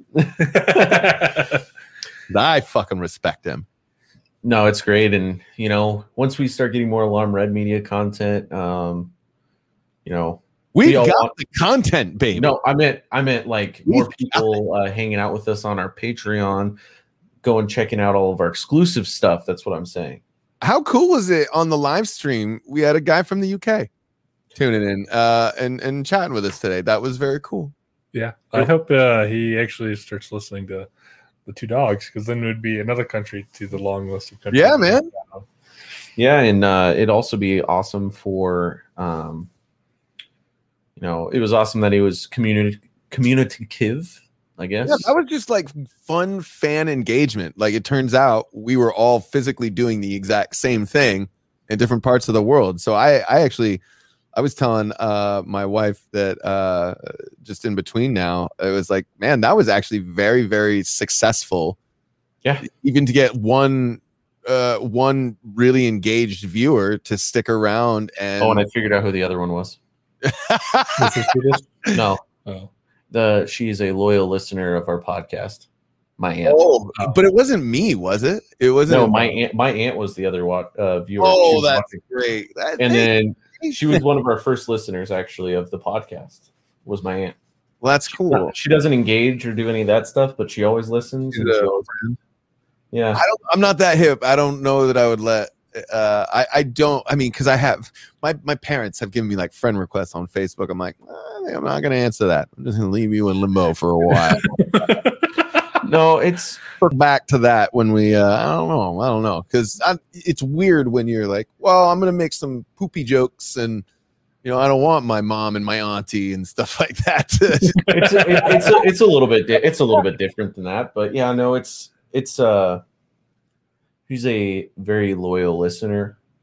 I fucking respect him. no, it's great, and you know, once we start getting more Alarm Red Media content, um, you know, We've We all got want- the content, baby. no, I meant I meant like more We've people uh, hanging out with us on our Patreon, going checking out all of our exclusive stuff. That's what I'm saying. How cool was it on the live stream? We had a guy from the U K tuning in uh, and and chatting with us today. That was very cool. Yeah, I hope uh, he actually starts listening to the Two Dogs, because then it would be another country to the long list of countries. Yeah, man. Yeah, and uh, it'd also be awesome for, um, you know, it was awesome that he was community communicative, I guess. Yeah, that was just like fun fan engagement. Like, it turns out we were all physically doing the exact same thing in different parts of the world. So I, I actually, I was telling uh, my wife that uh, just in between now, it was like, man, that was actually very, very successful. Yeah. Even to get one, uh, one really engaged viewer to stick around and. Oh, and I figured out who the other one was. No, Oh. the she is a loyal listener of our podcast. My aunt. Oh, but it wasn't me, was it? It wasn't. No, my aunt. My aunt was the other wa- uh, viewer. She Oh, was that's watching. great. That, And then thank she was one of our first listeners, actually, of the podcast. Was my aunt. well, that's cool. She doesn't engage or do any of that stuff, but she always listens. She's and she a always- yeah. I don't, I'm not that hip. I don't know that I would let. Uh, I I don't. I mean, because I have my my parents have given me like friend requests on Facebook. I'm like, eh, I'm not going to answer that. I'm just going to leave you in limbo for a while. No, it's Circle back to that when we. Uh, I don't know. I don't know because it's weird when you're like, well, I'm going to make some poopy jokes and. You know, I don't want my mom and my auntie and stuff like that. it's it, it's a, it's a little bit di- it's a little bit different than that, but yeah, no, it's it's uh he's a very loyal listener,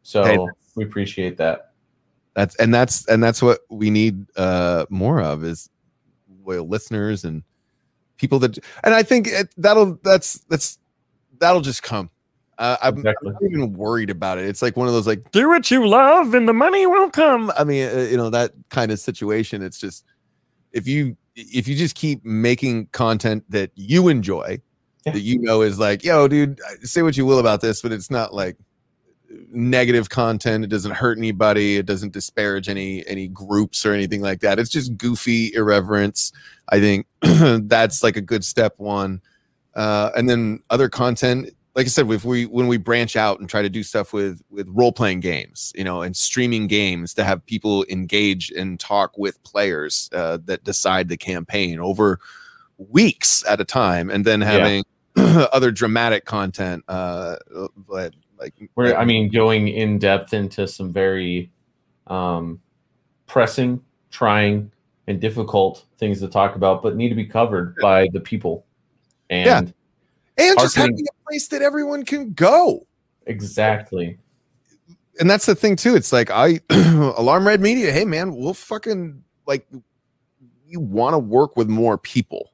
So Hey, we appreciate that. That's and that's and that's what we need uh, more of is loyal listeners and people that. And I think it, that'll that's that's that'll just come. Uh, I'm, Exactly. I'm not even worried about it. It's like one of those like do what you love and the money will come. I mean, uh, you know, that kind of situation. It's just if you if you just keep making content that you enjoy, Yeah. that you know is like, yo, dude, say what you will about this, but it's not like negative content. It doesn't hurt anybody. It doesn't disparage any any groups or anything like that. It's just goofy irreverence. I think that's like a good step one. Uh, and then other content, like I said, if we when we branch out and try to do stuff with with role playing games, you know, and streaming games to have people engage and talk with players uh, that decide the campaign over weeks at a time, and then having yeah. other dramatic content, uh, like like where I mean, going in depth into some very um, pressing, trying, and difficult things to talk about, but need to be covered by the people. And yeah. And just having having a place that everyone can go. Exactly. And that's the thing too. It's like I Alarm Red Media, hey man, we'll fucking like we want to work with more people.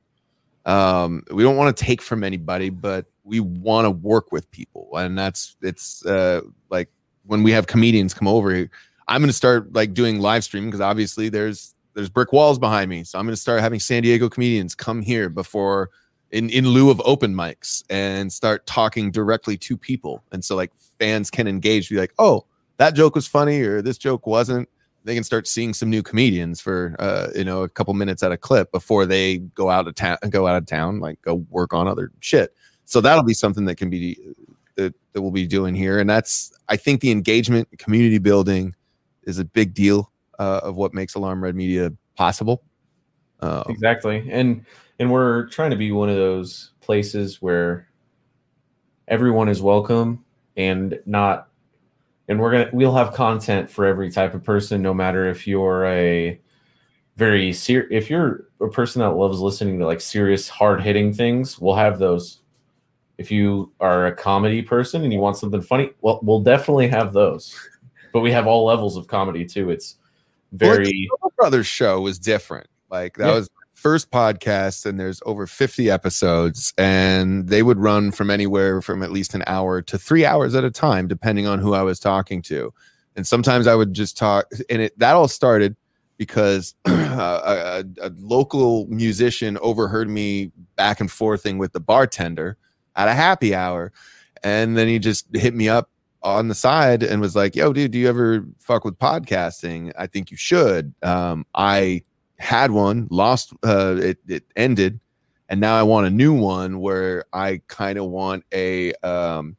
Um, we don't want to take from anybody, but we want to work with people. And that's it's uh like when we have comedians come over, I'm gonna start like doing live streaming because obviously there's there's brick walls behind me. So I'm gonna start having San Diego comedians come here before in, in lieu of open mics and start talking directly to people. And so like fans can engage, be like, oh, that joke was funny or this joke wasn't. They can start seeing some new comedians for uh, you know, a couple minutes at a clip before they go out of town go out of town, like go work on other shit. So that'll be something that can be that, that we'll be doing here. And that's I think the engagement, community building is a big deal uh, of what makes Alarm Red Media possible. Um, exactly. And and we're trying to be one of those places where everyone is welcome and not and we're gonna we'll have content for every type of person, no matter if you're a very ser- if you're a person that loves listening to like serious, hard-hitting things, we'll have those. If you are a comedy person and you want something funny, well, we'll definitely have those. But we have all levels of comedy too. It's very well, the Soul Brothers show was different. Like that yeah. was my first podcast, and there's over fifty episodes, and they would run from anywhere from at least an hour to three hours at a time, depending on who I was talking to. And sometimes I would just talk, and it that all started because a, a, a local musician overheard me back and forthing with the bartender at a happy hour, and then he just hit me up on the side and was like, yo, dude, do you ever fuck with podcasting? I think you should. Um, I had one, lost, uh, it, it ended, and now I want a new one where I kind of want a um,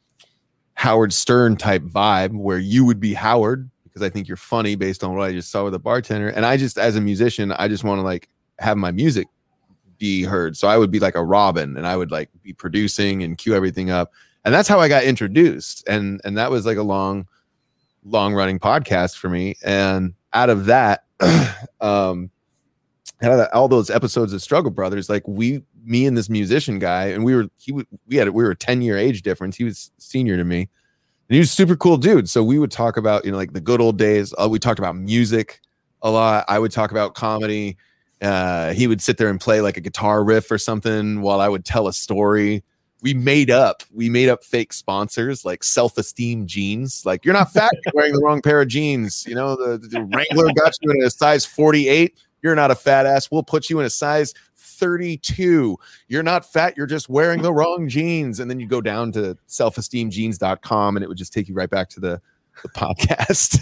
Howard Stern type vibe where you would be Howard because I think you're funny based on what I just saw with the bartender. And I just, as a musician, I just want to like have my music be heard. So I would be like a Robin, and I would like be producing and cue everything up. And that's how I got introduced. And and that was like a long, long running podcast for me. And out of that, um, out of that, all those episodes of Struggle Brothers, like we, me and this musician guy, and we were, he, we had, we were a ten year age difference. He was senior to me, and he was a super cool dude. So we would talk about, you know, like the good old days. Uh, we talked about music a lot. I would talk about comedy. Uh, he would sit there and play like a guitar riff or something while I would tell a story. We made up, we made up fake sponsors like Self-Esteem Jeans. Like, you're not fat, you're wearing the wrong pair of jeans. You know, the, the Wrangler got you in a size forty-eight. You're not a fat ass. We'll put you in a size thirty-two. You're not fat. You're just wearing the wrong jeans. And then you go down to self esteem jeans dot com and it would just take you right back to the, the podcast.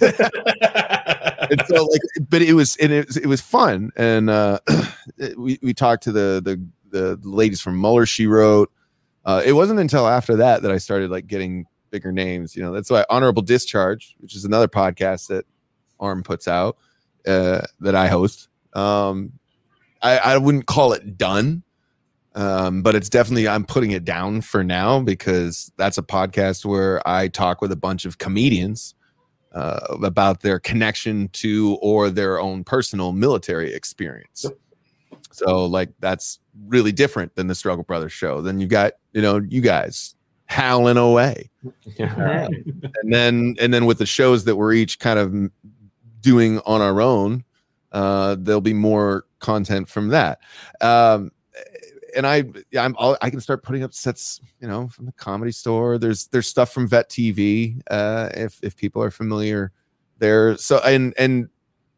And so like, but it was, and it was, it was fun. And uh, we, we talked to the, the, the ladies from Muller, She Wrote. Uh, it wasn't until after that that I started like getting bigger names. You know, that's why Honorable Discharge, which is another podcast that Arm puts out, uh, that I host. Um, I, I wouldn't call it done, um, but it's definitely, I'm putting it down for now because that's a podcast where I talk with a bunch of comedians uh, about their connection to or their own personal military experience. So like that's really different than the Struggle Brothers show. Then you got, you know, you guys howling away. Yeah. Uh, and then and then with the shows that we're each kind of doing on our own, uh, there'll be more content from that. Um, and I, I'm, I'll, I can start putting up sets, you know, from the Comedy Store. There's, there's stuff from Vet T V, uh, if if people are familiar there. So and and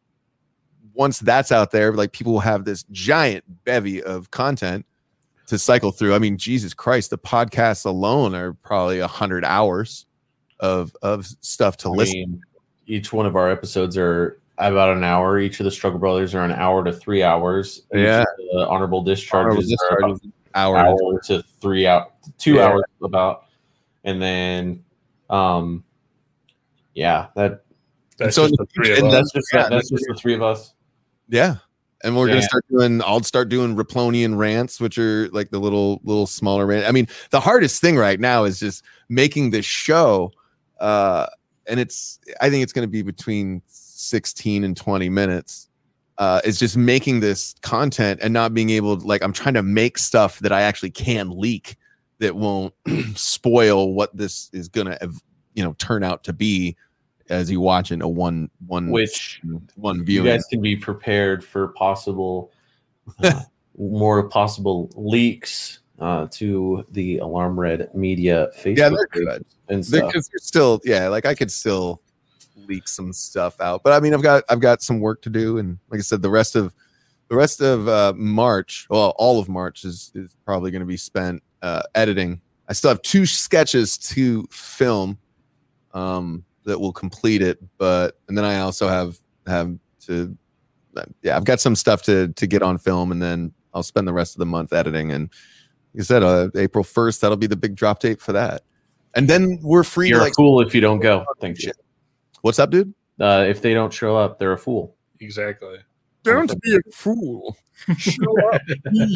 once that's out there, like people will have this giant bevy of content to cycle through. I mean, Jesus Christ, the podcasts alone are probably a hundred hours of of stuff to I listen. mean, each one of our episodes are about an hour. Each of the Struggle Brothers are an hour to three hours. Each Yeah. of the Honorable Discharges are about an Hour. hour to three out, two Yeah. hours about, and then, um, yeah, that That's so- just the three of and us. that's just Yeah, that's just the three of us. Yeah. And we're gonna Yeah. start doing. I'll start doing Raplonian rants, which are like the little, little smaller rant. I mean, the hardest thing right now is just making this show, uh, and it's. I think it's going to be between sixteen and twenty minutes. Uh, it's just making this content and not being able to, like, I'm trying to make stuff that I actually can leak that won't spoil what this is gonna, you know, turn out to be as you watch it a one one Which one you viewing. guys can be prepared for possible, uh, more possible leaks uh, to the Alarm Red Media Facebook Yeah, they're page good. and stuff. Because you're still, yeah, like I could still leak some stuff out, but I mean, I've got I've got some work to do, and like I said, the rest of the rest of uh, March, well, all of March is is probably going to be spent uh, editing. I still have two sketches to film um, that will complete it, but and then I also have have to, yeah, I've got some stuff to to get on film, and then I'll spend the rest of the month editing. And like I said, uh, April first, that'll be the big drop date for that, and then we're free You're to a like. fool if you don't go. Thank you. What's up, dude? Uh, if they don't show up, they're a fool. Exactly. Don't be a fool. Show up.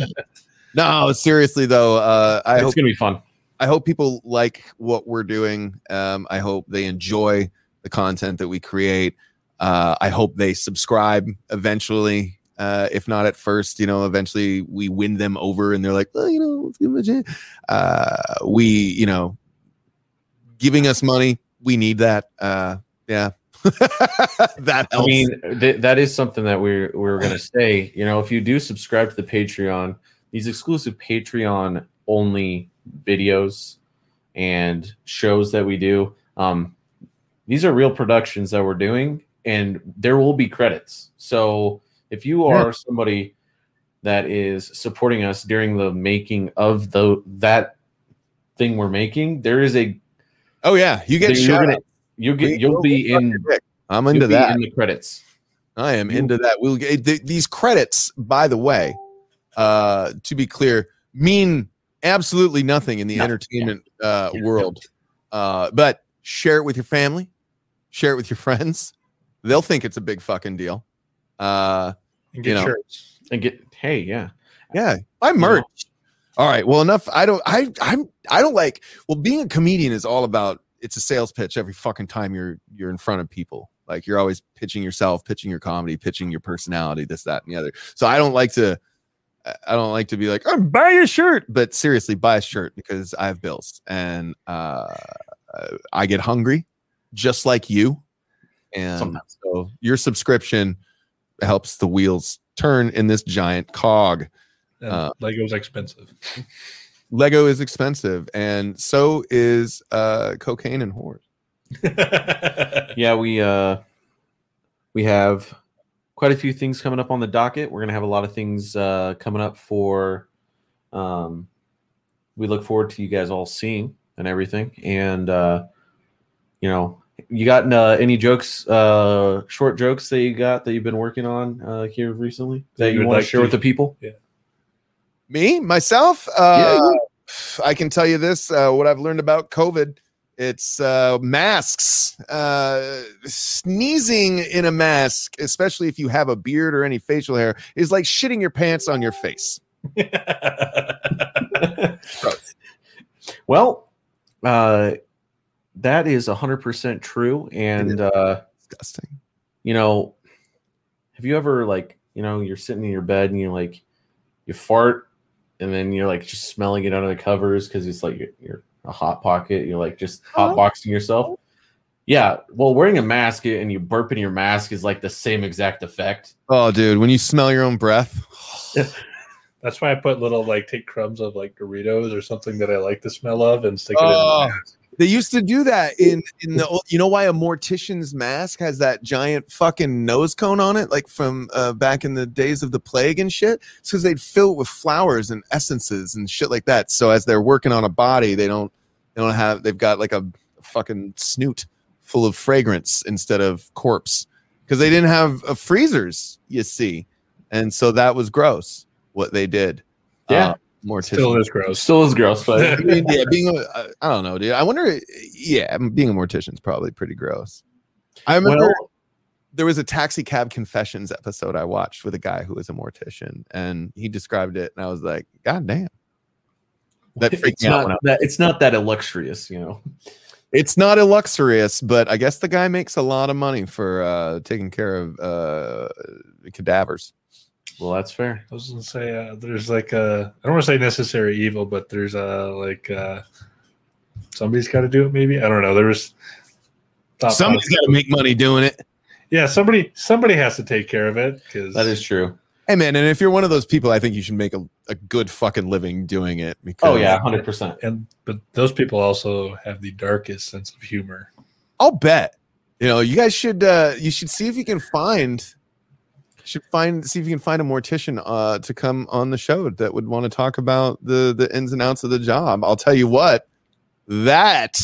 No, seriously though, uh, I it's hope gonna be fun. I hope people like what we're doing. Um, I hope they enjoy the content that we create. Uh, I hope they subscribe eventually. Uh, if not at first, you know, eventually we win them over, and they're like, oh, you know, let's give them a chance. Uh, we, you know, giving us money, we need that. Uh, yeah, that helps. I mean, th- that is something that we're we're gonna say. You know, if you do subscribe to the Patreon, these exclusive Patreon only videos and shows that we do, um, these are real productions that we're doing, and there will be credits. So if you are Yeah. somebody that is supporting us during the making of the that thing we're making, there is a oh yeah, you get you're shout gonna- out. you'll get We- you'll we'll be suck in your dick. I'm you'll into be that. in the credits. I am You- into that. We'll get th- these credits, by the way, uh, to be clear, mean absolutely nothing in the Nothing, entertainment uh, world. Uh, but share it with your family, share it with your friends. They'll think it's a big fucking deal. Uh, And get You know. shirts. And get hey, yeah. yeah, buy merch. All right. Well, enough. I don't. I. I'm. I don't like. Well, being a comedian is all about. It's a sales pitch every fucking time you're you're in front of people. Like you're always pitching yourself, pitching your comedy, pitching your personality, this, that, and the other. So I don't like to. I don't like to be like, I'm buy a shirt, but seriously, buy a shirt because I have bills and uh, I get hungry, just like you. And Sometimes. so your subscription helps the wheels turn in this giant cog. And Uh, Lego's expensive. Lego is expensive, and so is uh, cocaine and whores. Yeah, we uh we have quite a few things coming up on the docket. We're gonna have a lot of things uh coming up for um we look forward to you guys all seeing and everything. And uh you know, you got uh, any jokes, uh short jokes that you got that you've been working on uh here recently that You you would want like to share to- with the people? Me, myself, uh, I can tell you this: uh, what I've learned about COVID, it's uh, masks. Uh, sneezing in a mask, especially if you have a beard or any facial hair, is like shitting your pants on your face. Well, uh that is one hundred percent true. And uh Disgusting. you know, have you ever like, you know, you're sitting in your bed and you like you fart and then you're like just smelling it under the covers because it's like you're, you're a hot pocket. You're like just hot boxing yourself. Yeah, well, wearing a mask and you burp in your mask is like the same exact effect. Oh, dude, when you smell your own breath. That's why I put little like take crumbs of like Doritos or something that I like the smell of and stick it Oh. in the mask. They used to do that in in the. You know why a mortician's mask has that giant fucking nose cone on it, like from uh, back in the days of the plague and shit? It's because they'd fill it with flowers and essences and shit like that. So as they're working on a body, they don't they don't have they've got like a fucking snoot full of fragrance instead of corpse because they didn't have uh, freezers. You see, and so that was gross what they did. Yeah. Uh, Mortician. Still is gross. Still is gross, but I mean, yeah, being a, I don't know, dude. I wonder. Yeah, being a mortician is probably pretty gross. I remember Well- there was a Taxi Cab Confessions episode I watched with a guy who was a mortician, and he described it, and I was like, God damn, that freaked it's me out. when not I- that it's not that illustrious, you know. It's not illustrious, but I guess the guy makes a lot of money for uh, taking care of uh, cadavers. Well, that's fair. I was gonna say uh, there's like a I don't want to say necessary evil, but there's a like uh, somebody's got to do it. Maybe I don't know. There was thought Somebody's process- got to make money doing it. yeah. Somebody somebody has to take care of it because That is true. Hey, man, and if you're one of those people, I think you should make a, a good fucking living doing it. Because Oh yeah, hundred percent. and but those people also have the darkest sense of humor. I'll bet. You know, you guys should uh you should see if you can find should find see if you can find a mortician uh to come on the show that would want to talk about the the ins and outs of the job. I'll tell you what, that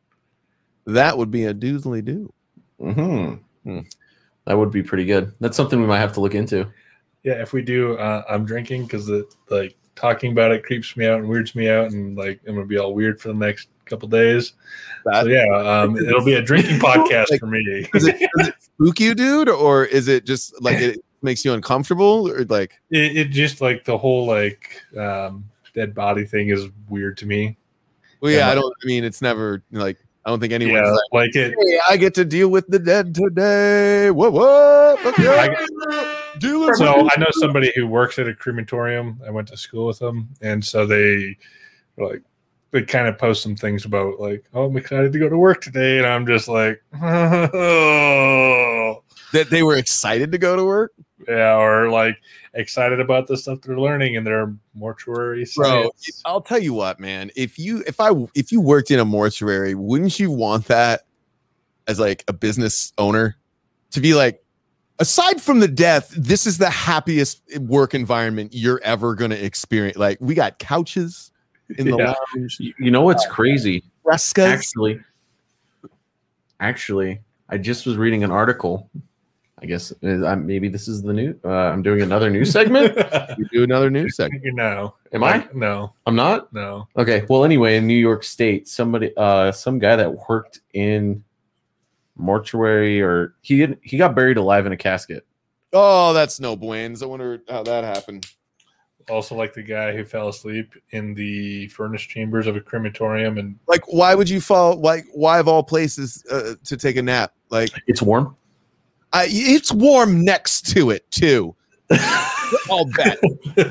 that would be a doozly do. Mm-hmm. Hmm. That would be pretty good. That's something we might have to look into. Yeah, if we do, uh, I'm drinking because the like talking about it creeps me out and weirds me out, and like I'm gonna be all weird for the next couple days. That, So yeah, um, it'll be a drinking podcast Like, for me. does, it, does it spook you, dude, or is it just like it makes you uncomfortable, or like It, it just like the whole like um, dead body thing is weird to me. well, yeah, Yeah. I don't. I mean, it's never like I don't think anyone's Yeah, like, like it. hey, I get to deal with the dead today. What? What? Okay. Deal with So it. I know somebody who works at a crematorium. I went to school with them, and so they like they kind of post some things about like, oh, I'm excited to go to work today, and I'm just like, oh, that they were excited to go to work. yeah, or like excited about the stuff they're learning in their mortuary Bro, science. I'll tell you what, man. If you if I if you worked in a mortuary, wouldn't you want that as like a business owner to be like, aside from the death, this is the happiest work environment you're ever going to experience. Like we got couches in the Yeah. lounge, You you know what's crazy? frescas. Actually, actually, I just was reading an article. I guess uh, I'm- maybe this is the new. Uh, I'm doing another news segment. We do another news segment. You know, Am I? Like, No, I'm not. no. Okay. Well, anyway, in New York State, somebody, uh, some guy that worked in mortuary, or he didn't, he got buried alive in a casket. Oh, that's no buenos. I wonder how that happened. Also, like the guy who fell asleep in the furnace chambers of a crematorium, and Like, why would you fall? Like, why of all places uh, to take a nap? Like, It's warm. I, it's warm next to it too. I'll bet.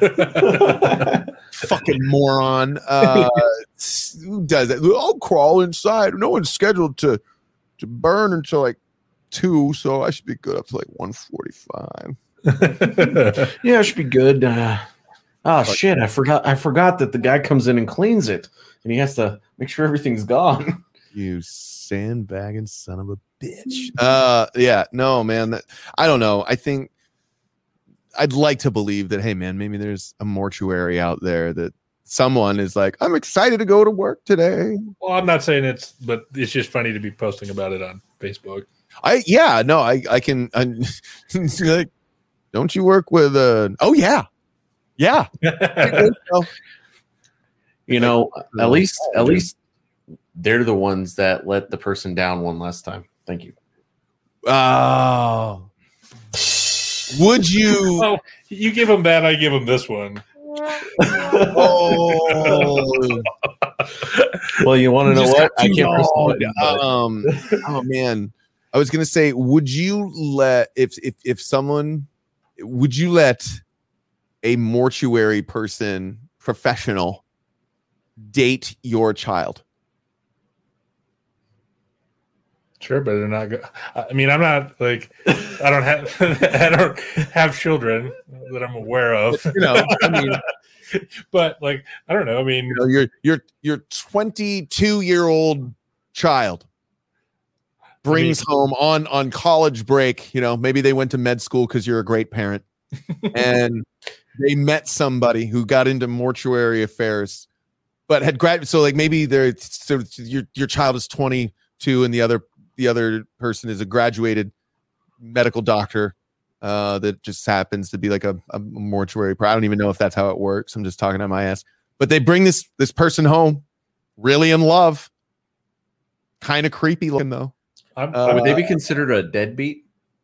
Fucking moron. Uh, who does that? I'll crawl inside. No one's scheduled to to burn until like two, so I should be good up to like one forty-five. Yeah, it should be good. Uh, oh shit! I forgot. I forgot that the guy comes in and cleans it, and he has to make sure everything's gone. You sandbagging son of a bitch. Uh, yeah, no, man. That, I don't know. I think I'd like to believe that. Hey, man, maybe there's a mortuary out there that someone is like, I'm excited to go to work today. well, I'm not saying it's, but it's just funny to be posting about it on Facebook. I yeah, no, I I can. I, like, don't you work with uh Oh yeah, yeah. You know, at least at least they're the ones that let the person down one last time. Thank you. Oh, would you? Oh, you give him that, I give him this one. Oh, Well, you want to know Just what? I too can't press the long. button, but- Um, oh man, I was gonna say, would you let if if if someone would you let a mortuary person professional date your child? Sure, but they're not good. I mean, I'm not like I don't have I don't have children that I'm aware of. You know, I mean, but like I don't know. I mean, you know, your your your twenty-two year old child brings I mean, home on on college break. You know, maybe they went to med school because you're a great parent, and they met somebody who got into mortuary affairs, but had grad. So like maybe they're so your your child is twenty-two, and the other the other person is a graduated medical doctor uh, that just happens to be like a, a mortuary. I don't even know if that's how it works. I'm just talking out my ass. But they bring this this person home, really in love, kind of creepy looking though. I'm, Uh, Would they be considered a deadbeat?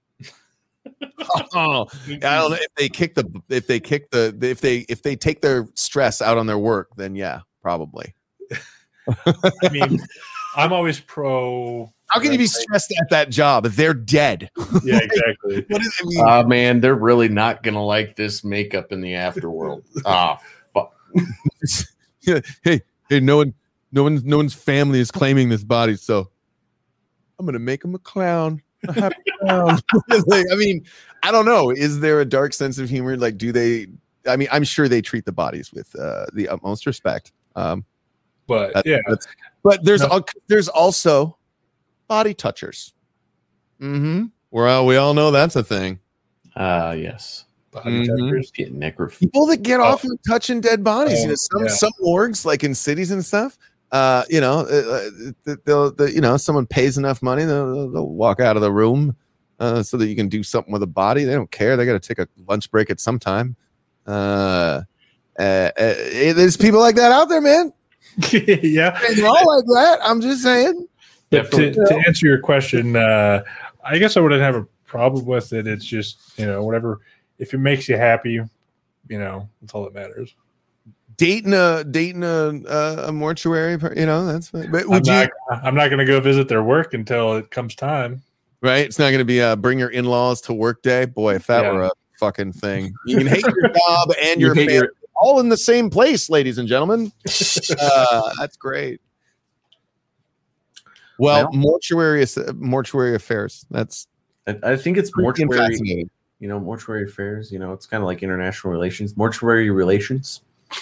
Oh, I don't know if they kick the if they kick the if they if they take their stress out on their work, then yeah, probably. I mean, I'm always pro. How can you be stressed at that job if they're dead? Yeah, exactly. What is, I mean, Ah, man, they're really not gonna like this makeup in the afterworld. Ah, fuck. hey, hey, no one, no one's, no one's family is claiming this body, so I'm gonna make him a clown. A happy clown. Like, I mean, I don't know. Is there a dark sense of humor? Like, do they? I mean, I'm sure they treat the bodies with uh, the utmost respect. Um, But That- yeah, that's- but there's No. al- there's also body touchers. Mm-hmm. Well, we all know that's a thing. Ah, yes. body Mhm. touchers. Get necrophilia. People that get Oh. off of touching dead bodies. you Oh, know, some yeah. some morgues, like in cities and stuff. Uh, you know, uh, uh, they'll, they, you know, someone pays enough money, they'll, they'll walk out of the room uh, so that you can do something with a body. They don't care. They got to take a lunch break at some time. Uh, uh, uh, there's people like that out there, man. Yeah. And they're all like that. I'm just saying. But to, to answer your question, uh, I guess I wouldn't have a problem with it. It's just, you know, whatever. If it makes you happy, you know, that's all that matters. Dating a dating a a, a mortuary, per- you know, that's fine. But would I'm you? not, I'm not going to go visit their work until it comes time. Right? It's not going to be a bring your in laws to work day. Boy, if that Yeah. were a fucking thing, you can hate your job and You your hate family your- all in the same place, ladies and gentlemen. Uh, that's great. Well, Well- mortuary mortuary affairs. That's I, I think it's freaking mortuary. fascinating. You know, mortuary affairs. You know, it's kind of like international relations. Mortuary relations.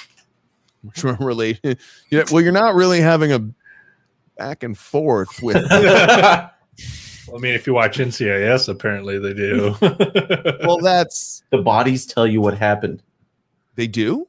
Relate. Yeah. Well, you're not really having a back and forth with. I mean, if you watch N C I S, apparently they do. Well, that's The bodies tell you what happened. they do.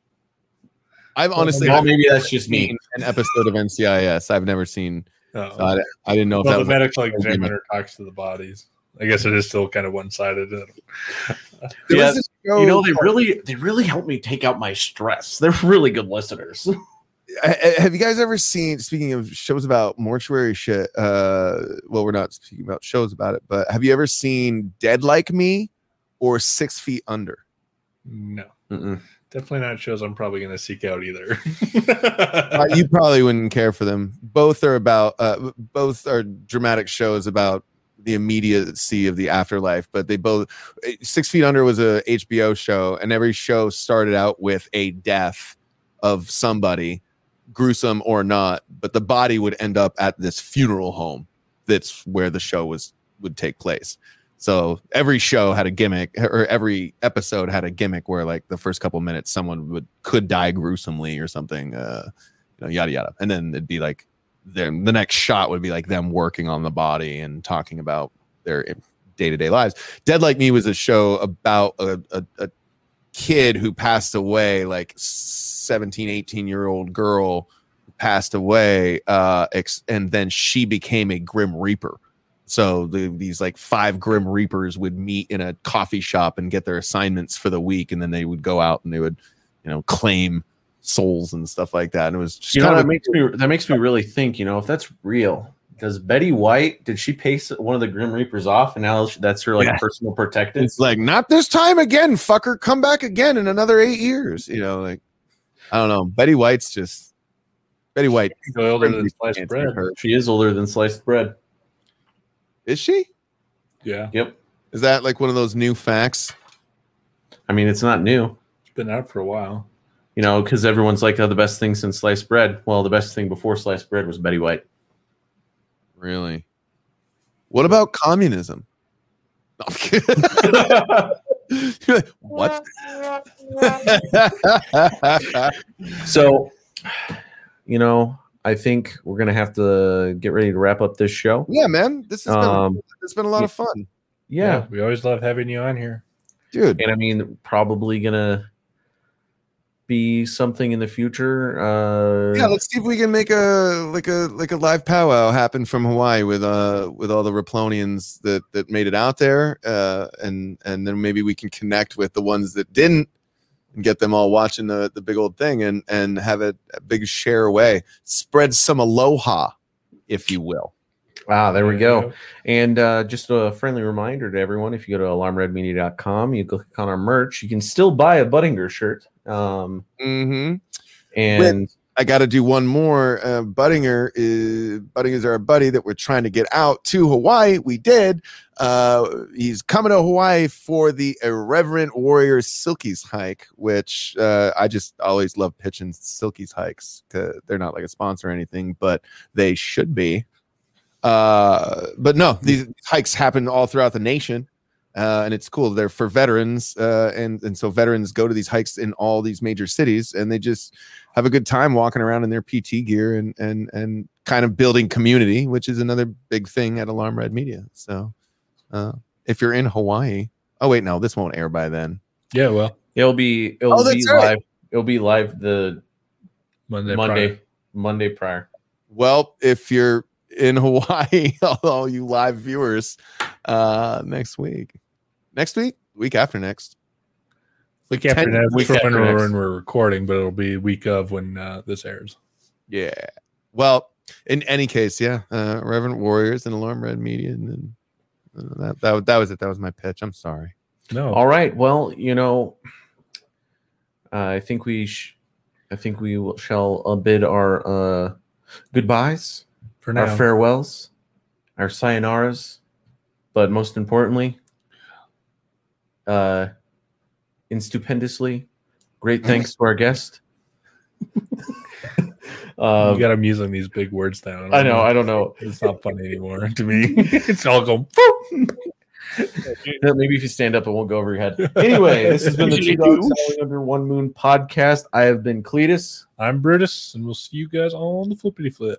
I've honestly Well, I've maybe that's just me. seen an episode of N C I S. I've never seen. Oh. So I, I didn't know if Well, that the was medical examiner talks to the bodies. I guess it is still kind of one sided. There Yeah, was this show- You know, they really, they really help me take out my stress. They're really good listeners. Ha- have you guys ever seen, speaking of shows about mortuary shit, uh well, we're not speaking about shows about it, but have you ever seen Dead Like Me or Six Feet Under? No, Mm-mm. definitely not shows I'm probably going to seek out either. Uh, you probably wouldn't care for them. Both are about uh both are dramatic shows about the immediacy of the afterlife, but they both Six Feet Under was a H B O show, and every show started out with a death of somebody, gruesome or not, but the body would end up at this funeral home. That's where the show was would take place. So every show had a gimmick, or every episode had a gimmick where, like, the first couple minutes someone would could die gruesomely or something, uh you know, yada yada, and then it'd be like then the next shot would be like them working on the body and talking about their day-to-day lives. Dead Like Me was a show about a, a, a kid who passed away, like seventeen, eighteen year old girl who passed away, uh, ex- and then she became a Grim Reaper. So the, these like five Grim Reapers would meet in a coffee shop and get their assignments for the week, and then they would go out and they would, you know, claim souls and stuff like that. And it was just You know, kind that of makes me that makes me really think. You know, if that's real, because Betty White, did she pay s- one of the Grim Reapers off, and now that's her like Yeah. personal protectant? it's like, not this time again, fucker. Come back again in another eight years. You know, like, I don't know. Betty White's just Betty White. Go older than sliced Can't bread. see her. She is older than sliced bread. Is she? Yeah, Yep. Is that like one of those new facts? I mean, it's not new. it's been out for a while. You know, because everyone's like, oh, the best thing since sliced bread. Well, the best thing before sliced bread was Betty White. Really? What about communism? No, I'm kidding. You're like, what? So, you know, I think we're gonna have to get ready to wrap up this show. Yeah, man. This has been Um, it's been a lot of fun. Yeah, we always love having you on here. Dude. and I mean, probably gonna be something in the future. Uh, Yeah, let's see if we can make a like a like a live powwow happen from Hawaii with uh with all the Replonians that that made it out there, uh, and and then maybe we can connect with the ones that didn't and get them all watching the the big old thing and and have it a big share away, spread some aloha, if you will. Ah, there we go. And uh, just a friendly reminder to everyone: if you go to alarm red media dot com, you click on our merch, you can still buy a Buttinger shirt. Um, Mm-hmm. and I got to do one more. Uh, Buttinger is Buttinger is our buddy that we're trying to get out to Hawaii. We did. Uh, he's coming to Hawaii for the Irreverent Warriors Silkies hike, which uh, I just always love pitching Silkies hikes. 'Cause they're not like a sponsor or anything, but they should be. Uh, but no, these hikes happen all throughout the nation. Uh, and it's cool. They're for veterans, uh, and and so veterans go to these hikes in all these major cities, and they just have a good time walking around in their P T gear and and and kind of building community, which is another big thing at Alarm Red Media. So, uh, if you're in Hawaii, oh wait, no, this won't air by then. Yeah, well, it'll be it'll Oh, be that's right. live. It'll be live the Monday. Monday prior. Monday prior. Well, if you're in Hawaii, all you live viewers, uh, next week, next week, week after next. Week after ten next, week from after when, we're, next. when we're recording, but it'll be week of when uh, this airs. Yeah. Well, in any case, yeah. Uh, Reverend Warriors and Alarm Red Media, and then uh, that, that that was it. That was my pitch. I'm sorry. No, All right. Well, you know, uh, I think we sh- I think we will, shall uh, bid our uh, goodbyes, for now. our farewells, our sayonaras, but most importantly, uh, in stupendously, great thanks to our guest. um, you got him using these big words now. I know. I don't know. It's not funny anymore to me. It's all going. Maybe if you stand up, it won't go over your head. Anyway, this has been the Two Dogs Howling Under One Moon podcast. I have been Cletus. I'm Brutus, and we'll see you guys on the flippity flip.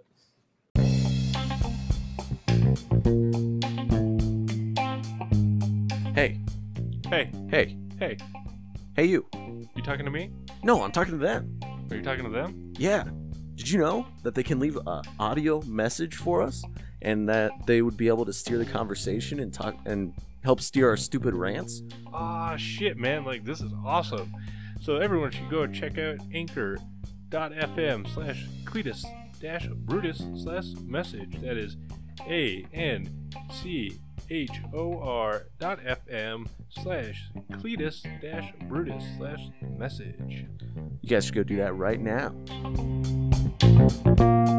Hey, Hey, hey, hey, hey, you. you talking to me? No, I'm talking to them. Are you talking to them? Yeah. Did you know that they can leave an audio message for us and that they would be able to steer the conversation and talk and help steer our stupid rants? Ah, shit, man. Like, this is awesome. So everyone should go and check out anchor.fm slash Cletus dash Brutus slash message. That is A N C H O R dot FM slash Cletus dash Brutus slash message. You guys should go do that right now.